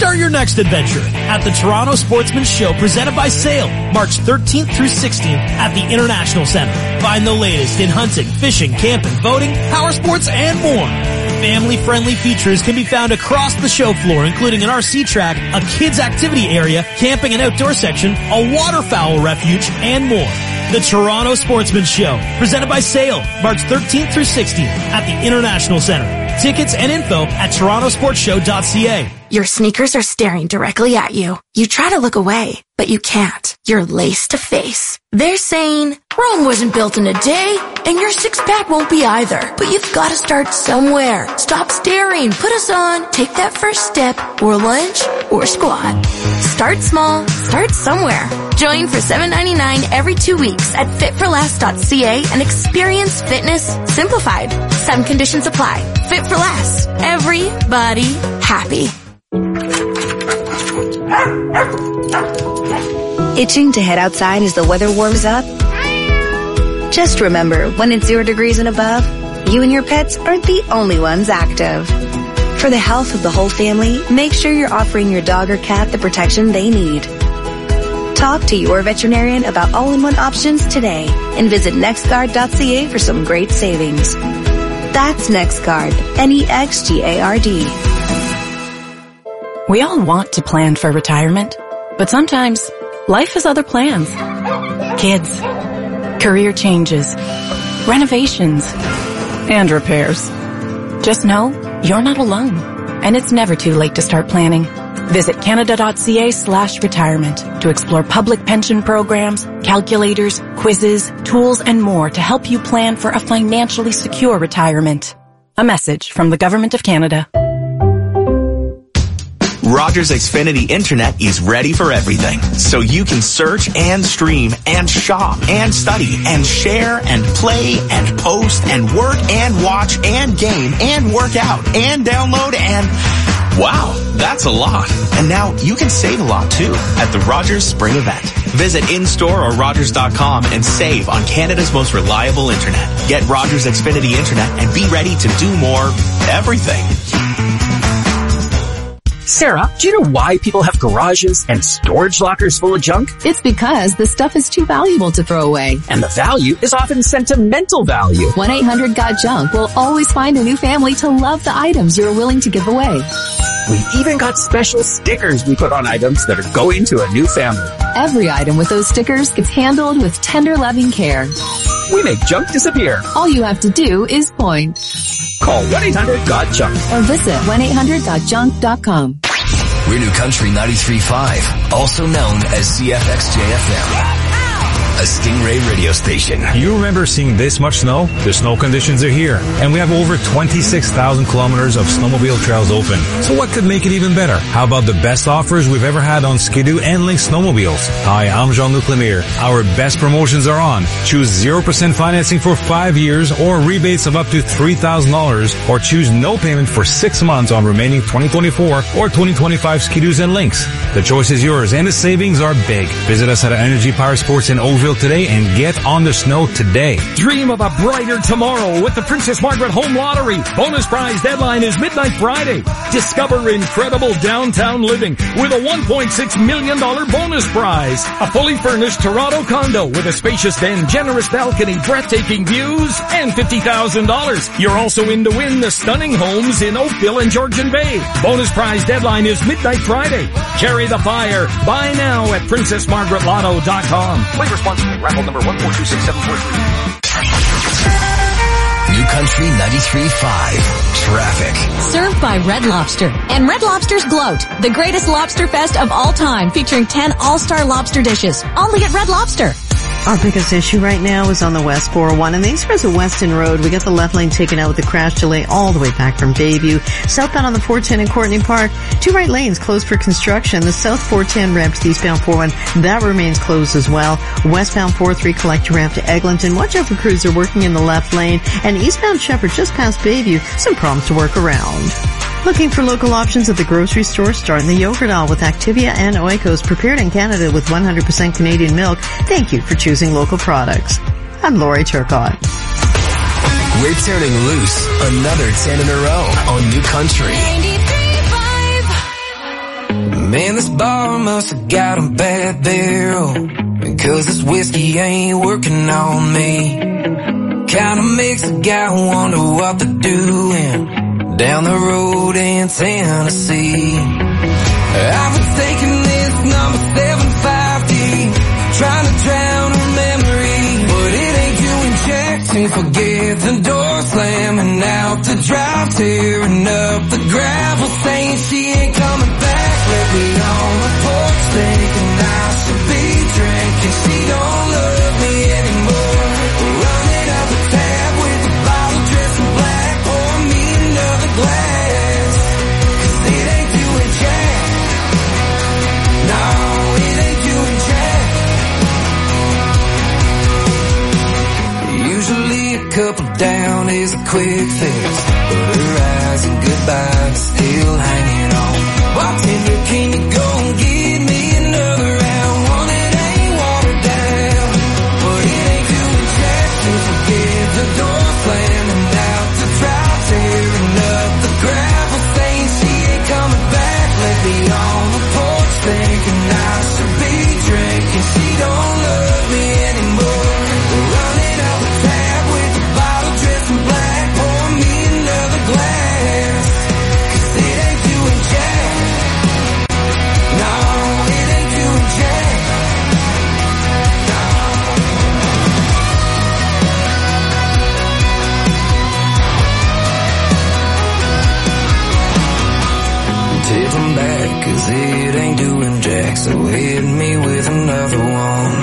Speaker 12: Start your next adventure at the Toronto Sportsman's Show presented by Sail, March thirteenth through sixteenth at the International Center. Find the latest in hunting, fishing, camping, boating, power sports, and more. Family-friendly features can be found across the show floor, including an R C track, a kids activity area, camping and outdoor section, a waterfowl refuge, and more. The Toronto Sportsman's Show, presented by Sail, March thirteenth through sixteenth at the International Center. Tickets and info at toronto sports show dot c a.
Speaker 13: Your sneakers are staring directly at you. You try to look away, but you can't. You're lace to face. They're saying, Rome wasn't built in a day, and your six-pack won't be either. But you've got to start somewhere. Stop staring. Put us on. Take that first step, or lunge, or squat. Start small. Start somewhere. Join for seven ninety-nine every two weeks at fit for less dot c a and experience fitness simplified. Some conditions apply. Fit for Less. Everybody happy.
Speaker 14: Itching to head outside as the weather warms up? Just remember, when it's zero degrees and above, you and your pets aren't the only ones active. For the health of the whole family, make sure you're offering your dog or cat the protection they need. Talk to your veterinarian about all-in-one options today and visit nextguard dot c a for some great savings. That's NextGuard, N E X G A R D.
Speaker 15: We all want to plan for retirement, but sometimes life has other plans. Kids, career changes, renovations, and repairs. Just know you're not alone, and it's never too late to start planning. Visit canada dot c a slash retirement to explore public pension programs, calculators, quizzes, tools, and more to help you plan for a financially secure retirement. A message from the Government of Canada.
Speaker 16: Rogers Xfinity Internet is ready for everything, so you can search and stream and shop and study and share and play and post and work and watch and game and work out and download and... Wow, that's a lot. And now you can save a lot too at the Rogers Spring Event. Visit in-store or rogers dot com and save on Canada's most reliable internet. Get Rogers Xfinity Internet and be ready to do more everything.
Speaker 26: Sarah, do you know why people have garages and storage lockers full of junk?
Speaker 27: It's because the stuff is too valuable to throw away.
Speaker 26: And the value is often sentimental value.
Speaker 27: one eight hundred got junk will always find a new family to love the items you're willing to give away.
Speaker 26: We've even got special stickers we put on items that are going to a new family.
Speaker 27: Every item with those stickers gets handled with tender, loving care.
Speaker 26: We make junk disappear.
Speaker 27: All you have to do is point.
Speaker 26: Call one eight hundred got junk.
Speaker 27: Or visit one eight hundred got junk dot com.
Speaker 2: We're New Country ninety-three point five, also known as C F X J F M. A Stingray radio station.
Speaker 28: You remember seeing this much snow? The snow conditions are here, and we have over twenty-six thousand kilometers of snowmobile trails open. So what could make it even better? How about the best offers we've ever had on Ski-Doo and Lynx snowmobiles? Hi, I'm Jean-Luc Lemire. Our best promotions are on. Choose zero percent financing for five years or rebates of up to three thousand dollars, or choose no payment for six months on remaining twenty twenty-four or twenty twenty-five Ski-Doos and Lynx. The choice is yours, and the savings are big. Visit us at Energy Power Sports in Oakville today and get on the snow today.
Speaker 29: Dream of a brighter tomorrow with the Princess Margaret Home Lottery. Bonus prize deadline is midnight Friday. Discover incredible downtown living with a one point six million dollars bonus prize. A fully furnished Toronto condo with a spacious den, generous balcony, breathtaking views, and fifty thousand dollars. You're also in to win the stunning homes in Oakville and Georgian Bay. Bonus prize deadline is midnight Friday. Carry the fire. Buy now at princess margaret lotto dot com. Play responsibly. Raffle number one four two six seven four three.
Speaker 2: New Country ninety-three point five. Traffic.
Speaker 21: Served by Red Lobster. And Red Lobster's Gloat, the greatest lobster fest of all time, featuring ten all-star lobster dishes. Only at Red Lobster.
Speaker 1: Our biggest issue right now is on the West four oh one and the Express of Weston Road. We got the left lane taken out with the crash delay all the way back from Bayview. Southbound on the four ten in Courtney Park, two right lanes closed for construction. The South four ten ramp to the eastbound four oh one, that remains closed as well. Westbound four oh three collector ramp to Eglinton. Watch out for crews that are working in the left lane. And eastbound Shepherd just past Bayview, some problems to work around. Looking for local options at the grocery store? Start in the yogurt aisle with Activia and Oikos, prepared in Canada with one hundred percent Canadian milk. Thank you for choosing local products. I'm Lori Turcotte.
Speaker 2: We're turning loose another ten in a row on New Country.
Speaker 6: Man, this bar must have got a bad barrel, because this whiskey ain't working on me. Kinda makes a guy wonder what they're doing down the road in Tennessee. I've been taking this number seven five deep, trying to drown her memory, but it ain't doing jack to forget the door slamming out the drive, tearing up the gravel, saying she ain't coming back. Let me on the porch thinking I should be drinking. She don't love me anymore. Running up a tab with a bottle dressed in black. Pour me another glass, 'cause it ain't doing jack. No, it ain't doing jack. Usually a couple down is a quick fix, but her eyes and goodbye still hanging on. Bartender, can you go and give me another round? One that ain't watered down, but it ain't doing jack to forget the door slamming out the drive, tearing up the gravel, saying she ain't coming back. Let me on the porch thinking I should be drinking. She don't love me anymore. Running out the tab with a bottle dressed in black. Pour me another glass, 'cause it ain't doing jack. No, it ain't doing jack. Tip them back, 'cause it ain't doing jack, so hit me with another one.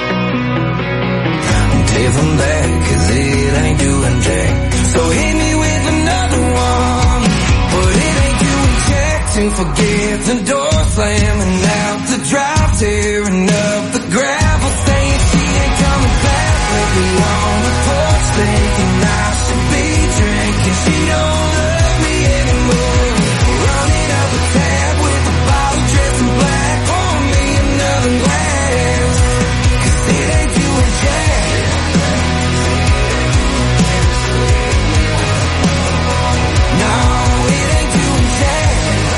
Speaker 6: Tip them back, 'cause it ain't doing jack, so hit me with another one. But it ain't doing jack to forget the door slamming out the drive, tearing up the gravel, saying she ain't coming back. Let me on the porch thinking I should be drinking. She don't love me anymore. Running up a tab with a bottle dressed in black. Pour me another glass, 'cause it ain't doing jack. No, it ain't doing jack.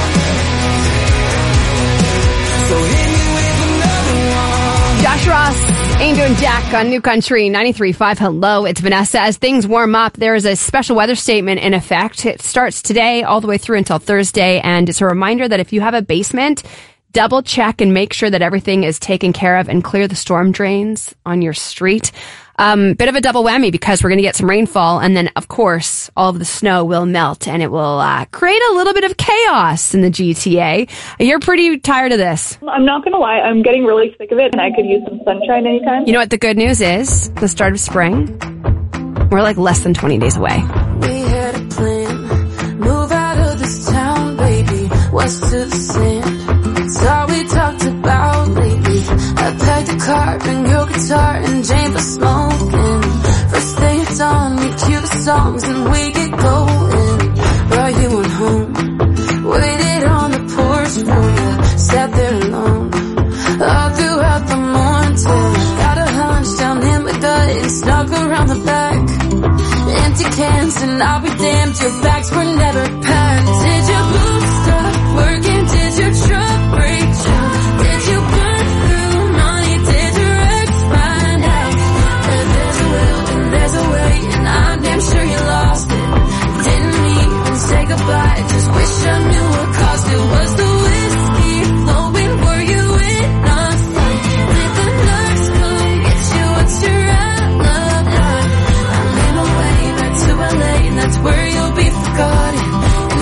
Speaker 6: So hit me with another one.
Speaker 3: Josh Ross, ain't doing jack on New Country ninety-three point five. Hello, it's Vanessa. As things warm up, there is a special weather statement in effect. It starts today all the way through until Thursday, and it's a reminder that if you have a basement, double check and make sure that everything is taken care of and clear the storm drains on your street. Um, bit of a double whammy because we're going to get some rainfall, and then, of course, all of the snow will melt, and it will uh, create a little bit of chaos in the G T A. You're pretty tired of this.
Speaker 4: I'm not going to lie. I'm getting really sick of it, and I could use some sunshine anytime.
Speaker 3: You know what the good news is? The start of spring. We're like less than twenty days away.
Speaker 7: We had a plan, move out of this town, baby, west to the sand. It's all we talked about lately. I packed a car, bring your guitar, and Jane for smoking. First thing it's on, we cue the songs and we get going. Brought you on home, waited on the porch for you, sat there alone all throughout the morning till got a hunch down in my gut and snuck around the back. Empty cans and I'll be damned, your bags were never packed. Did your boobs stop working? Did your truck break down? Did you burn through money? Did your ex find out? And there's a will and there's a way, and I'm damn sure you lost it. Didn't even say goodbye, just wish I knew what caused it. Was the whiskey flowing? Were you in a fight? Did the nurse come get you? What's your alibi? I made my way back to L A, and that's where you'll be forgotten.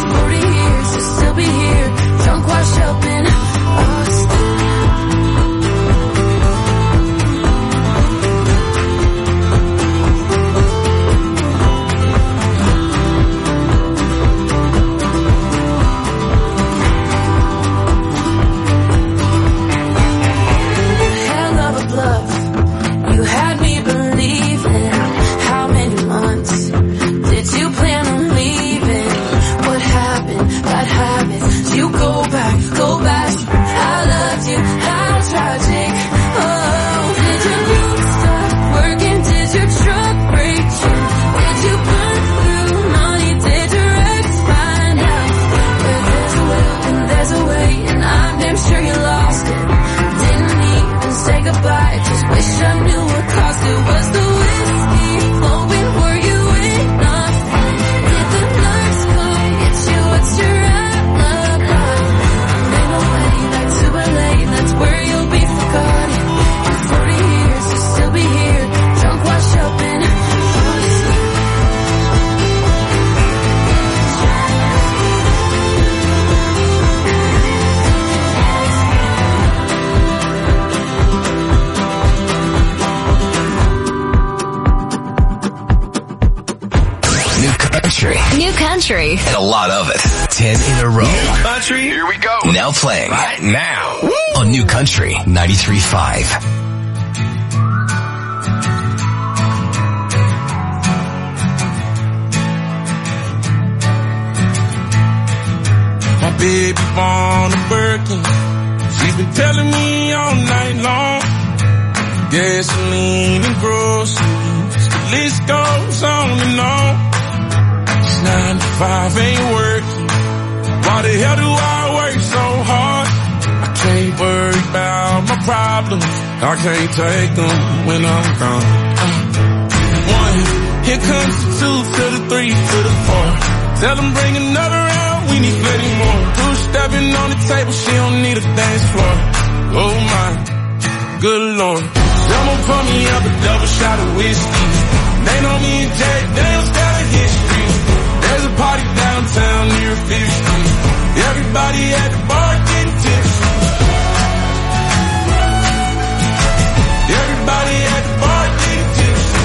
Speaker 21: New country.
Speaker 2: And a lot of it. Ten in a row.
Speaker 6: New country. Here we go.
Speaker 2: Now playing.
Speaker 6: Right now.
Speaker 2: On New Country ninety-three point five.
Speaker 5: My baby born a Birkin. She's been telling me all night long. Gasoline and groceries. The list goes on and on. This nine to five ain't working. Why the hell do I work so hard? I can't worry about my problems. I can't take them when I'm gone. Uh, one, here comes the two to the three to the four. Tell them bring another round, we need plenty more. Two stepping on the table, she don't need a dance floor. Oh my, good lord. Someone pour me up a double shot of whiskey. They know me and Jack Daniels got a history. There's a party downtown near Fifth Street. Everybody at the bar getting tipsy. Everybody at the bar getting tipsy.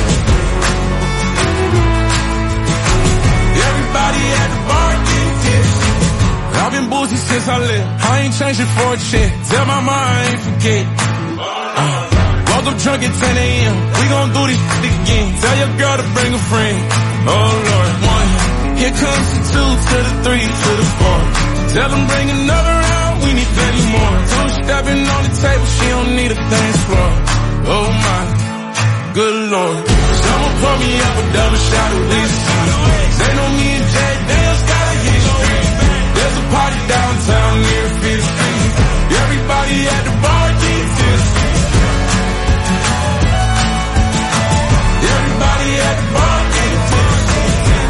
Speaker 5: Everybody at the bar getting tipsy. I've been boozy since I left. I ain't changing for a check. Tell my mom I ain't forget. Uh, woke up drunk at ten a.m. We gon' do this shit again. Tell your girl to bring a friend. Oh Lord, one. Here comes the two to the three to the four. Tell them bring another round, we need plenty more. Two stepping on the table, she don't need a dance floor. Oh my, good lord. Someone pour me up a double shot of whiskey. They know me and Jack Daniels got a history. There's a party downtown near Fifth Street. Everybody at the bar get tipsy. Everybody at the bar get tipsy.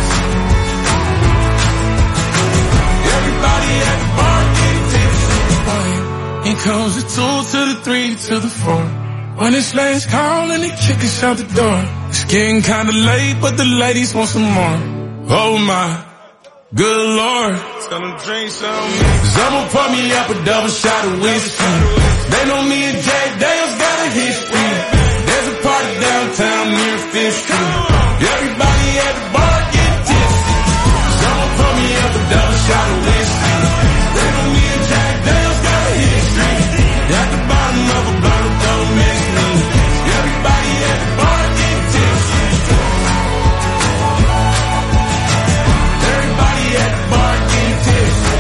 Speaker 5: Everybody at the bar get tipsy. Here comes the two to the three to the four. When it's last call and they kick us out the door. It's getting kinda late, but the ladies want some more. Oh my, good lord. Tell them drink some. Someone pour me up a double shot of whiskey. They know me and Jack Daniels got a history. There's a party downtown near Fifth Street. Everybody at the bar get tipsy. Someone pour me up a double shot of whiskey. They know me and Jack Daniels got a history. At the bottom of a bottle, don't miss me. Everybody at the bar get tipsy. Everybody at the bar get tipsy.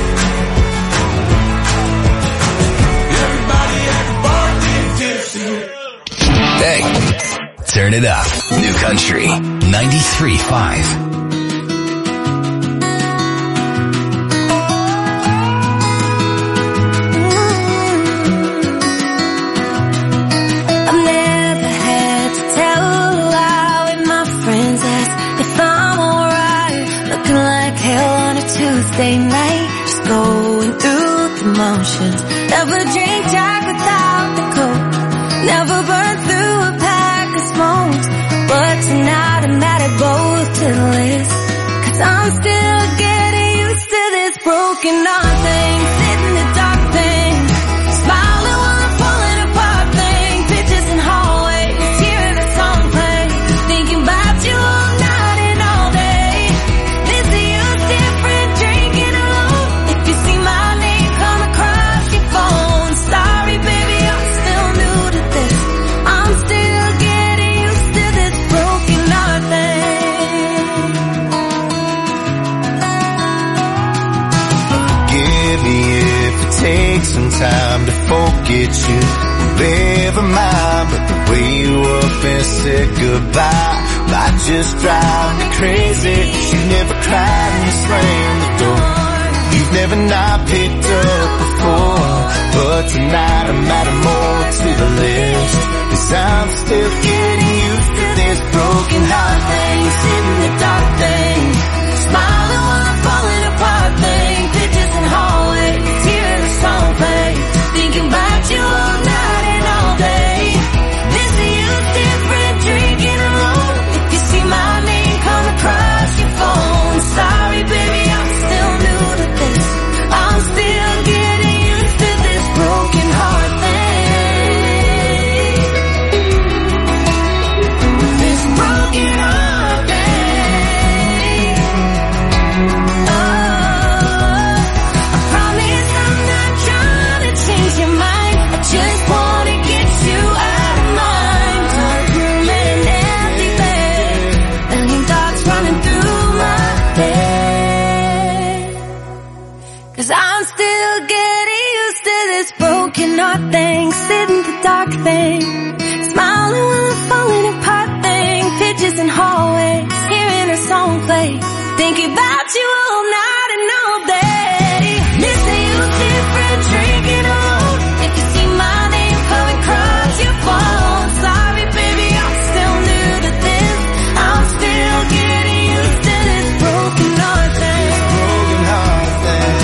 Speaker 5: Everybody at the bar get tipsy.
Speaker 2: Hey, turn it up. New Country ninety-three point five.
Speaker 7: Tuesday night, just going through the motions. Never drink Jack without the coke. Never burn through a pack of smokes. But tonight I'm added both to the list. Cause I'm still getting used to this broken heart thing. Sitting in the dark thing. Smiling while I'm falling apart thing. Pictures in hallways, hearing the song play. Thinking about you all night and all day. Missing you different, drinking alone. If you see my name come across your phone. Sorry baby, I'm still new to this. I'm still getting used to this broken heart thing.
Speaker 8: Forgive me if it takes some time to forget you. Never mind, but the way you up and said goodbye might just drive me crazy. You never cried and slammed the door. You've never not picked up before. But tonight I'm adding more to the list. Cause I'm still getting used to this broken heart thing. Sitting in the dark thing. Smiling while I'm falling apart thing. Pictures in hallways, hearing the song play. Thinking about you all night and all day. Missing you different, drinking alone. If you see my name come across your phone. Sorry baby, I'm still new to this. I'm still getting used to this broken heart thing. This broken heart.
Speaker 7: hot thing, sit in the dark thing, smiling while I'm falling apart thing, pitches and hallways, hearing a song play, thinking about you all night and all day. Missing you different, drinking alone. If you see my name coming across your phone, sorry baby, I'm still new to this. I'm still getting used to this broken heart thing.
Speaker 8: Broken heart thing.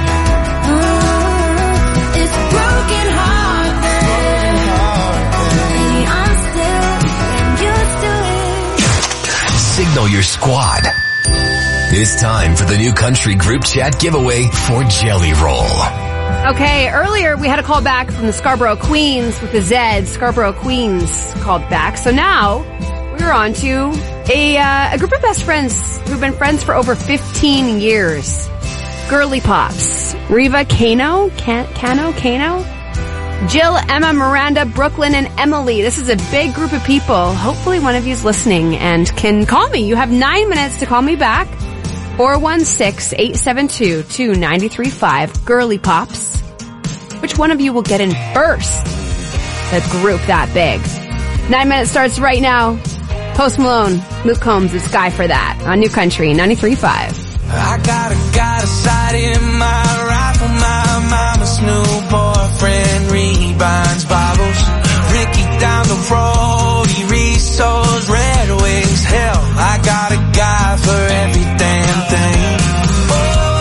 Speaker 7: Uh, it's a broken heart thing. Baby, I'm still getting used to it.
Speaker 2: Signal your squad. It's time for the New Country group chat giveaway for Jelly Roll.
Speaker 3: Okay, earlier we had a call back from the Scarborough Queens with the Z. Scarborough Queens called back. So now we're on to a, uh, a group of best friends who've been friends for over fifteen years. Girly Pops. Reva Kano? Can- Kano? Kano? Jill, Emma, Miranda, Brooklyn, and Emily. This is a big group of people. Hopefully one of you is listening and can call me. You have nine minutes to call me back. four one six, eight seven two, two nine three five. Girly Pops. Which one of you will get in first? A group that big. Nine minutes starts right now. Post Malone, Luke Combs, it's Guy for That on New Country ninety-three point five.
Speaker 5: I got a, got a sight in my rifle, my mama's new boyfriend rebinds bottles. Ricky down the road, he resold Red Wings. Hell, I got a guy for every damn thing. Oh,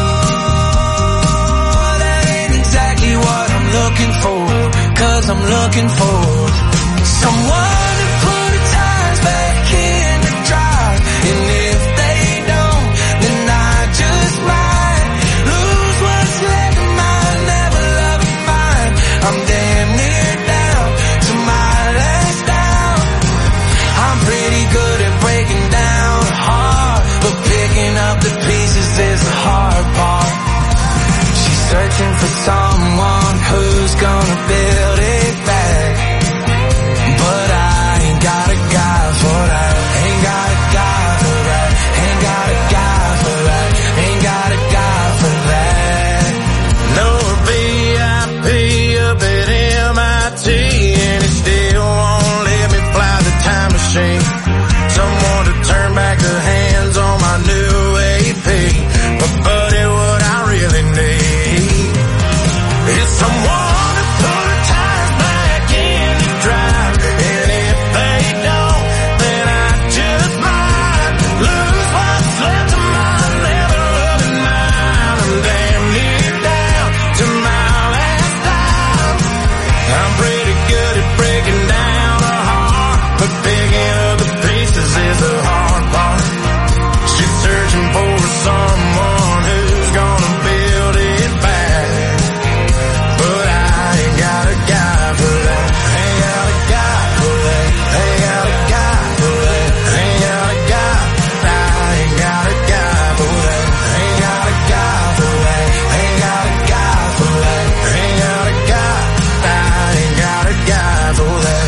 Speaker 5: that ain't exactly what I'm looking for, cause I'm looking for someone to put the tires back in the drive. And if they don't, then I just might lose what's left of mine, never love of mine. I'm damn near down to my last down. I'm pretty good at breaking down a heart, but picking up the pieces is the hard part. She's searching for someone who's gonna build it back, but I ain't got a guy for that. Ain't got a guy for that. Ain't got a guy for that. Ain't got a guy for that. No V I P up at M I T, and it still won't let me fly the time machine. Someone to turn back the hands on my new A P. But buddy, what I really need is someone to put the tires back in the drive. And if they don't, then I just might lose what's left of my never loving mine. I'm damn near down to my last dime. I'm pretty good at breaking down a heart, but picking up the pieces is the hard part. She's searching for someone who's gonna build it back, but I ain't got a guy for that. Ain't got a guy for that. Ain't got a guy for that. Ain't got a guy. I ain't got a guy for that. Ain't got a guy for that. Ain't got a guy for that. Ain't got a guy. I ain't got a guy for that.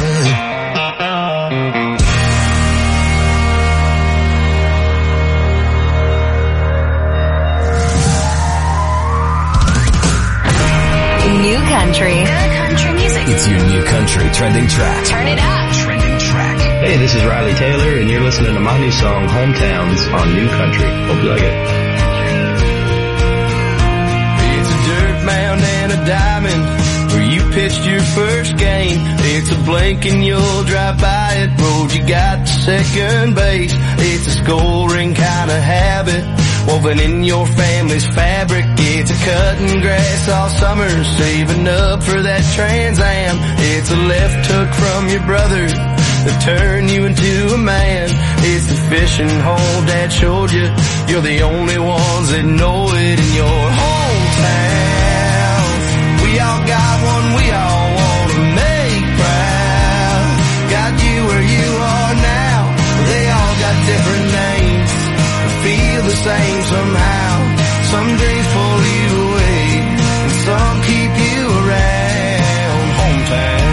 Speaker 18: New Country.
Speaker 7: Good country music.
Speaker 2: It's your New Country trending track.
Speaker 7: Turn it up.
Speaker 2: Trending track.
Speaker 9: Hey, this is Riley Taylor, and you're listening to my new song, Hometowns, on New Country. Hope you like it.
Speaker 5: It's a dirt mound and a diamond where you pitched your first game. It's a blink and you'll drive by it. Road you got to second base. It's a scoring kind of habit woven in your family's fabric. It's a cutting grass all summer, saving up for that Trans Am. It's a left hook from your brother that turn you into a man. It's the fishing hole Dad showed you. You're the only ones that know it in your hometown. We all got one we all want to make proud. Got you where you are now. They all got different names, but feel the same somehow. Some dreams pull you away, and some keep you around. Hometown.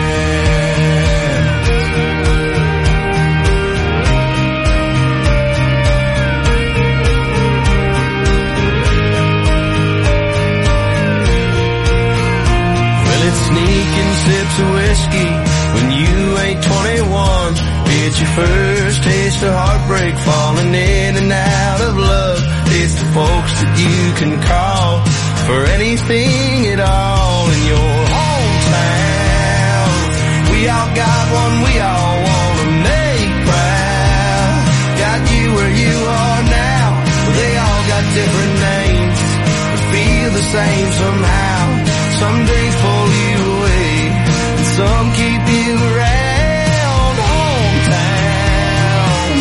Speaker 5: Well, it's sneaking
Speaker 8: first taste of heartbreak, falling in and out of love. It's the folks that you can call for anything at all in your hometown. We all got one we all want to make proud. Got you where you are now. They all got different names, but feel the same somehow. Some days pull you away, and some keep you around. Hometowns.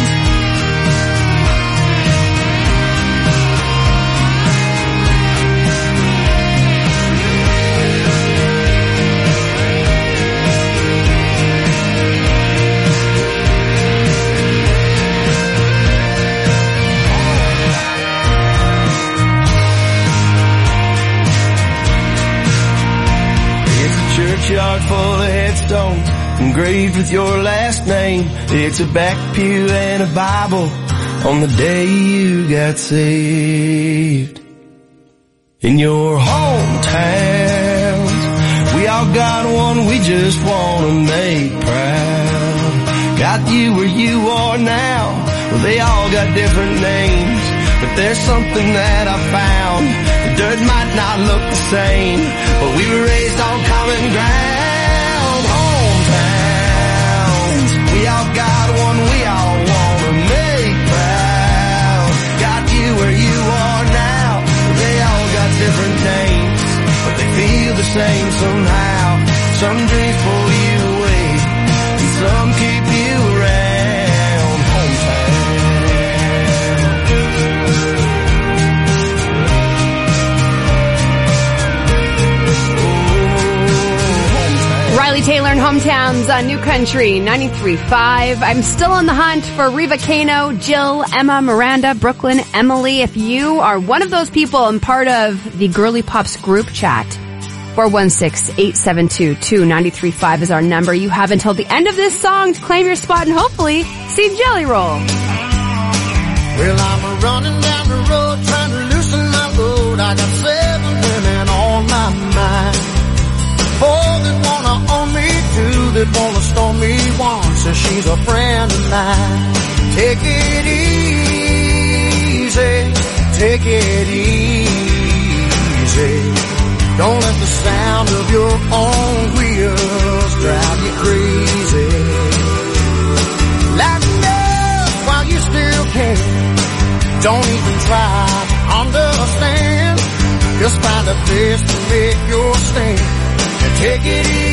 Speaker 8: Churchyard full of headstones engraved with your last name. It's a back pew and a Bible on the day you got saved. In your hometowns, we all got one we just want to make proud. Got you where you are now. Well, they all got different names, but there's something that I found. The dirt might not look the same, but we were raised on common ground. Hometowns, we all got one we all want to make proud. Got you where you are now. They all got different names, but they feel the same somehow. Some dreams pull you away, and some keep you around. Hometown.
Speaker 3: Riley Taylor and Hometowns on New Country ninety-three point five. I'm still on the hunt for Reva Kano, Jill, Emma, Miranda, Brooklyn, Emily. If you are one of those people and part of the Girly Pops group chat, four one six, eight seven two, two nine three five is our number. You have until the end of this song to claim your spot and hopefully see Jelly Roll.
Speaker 10: Well, I'm running down the road trying to loosen my load. I got seven women on my mind. Four that wanna own me, two that wanna stone me, one says she's a friend of mine. Take it easy, take it easy. Don't let the sound of your own wheels drive you crazy. Light it up while you still can. Don't even try to understand. Just find a place to make your stand. And take it easy.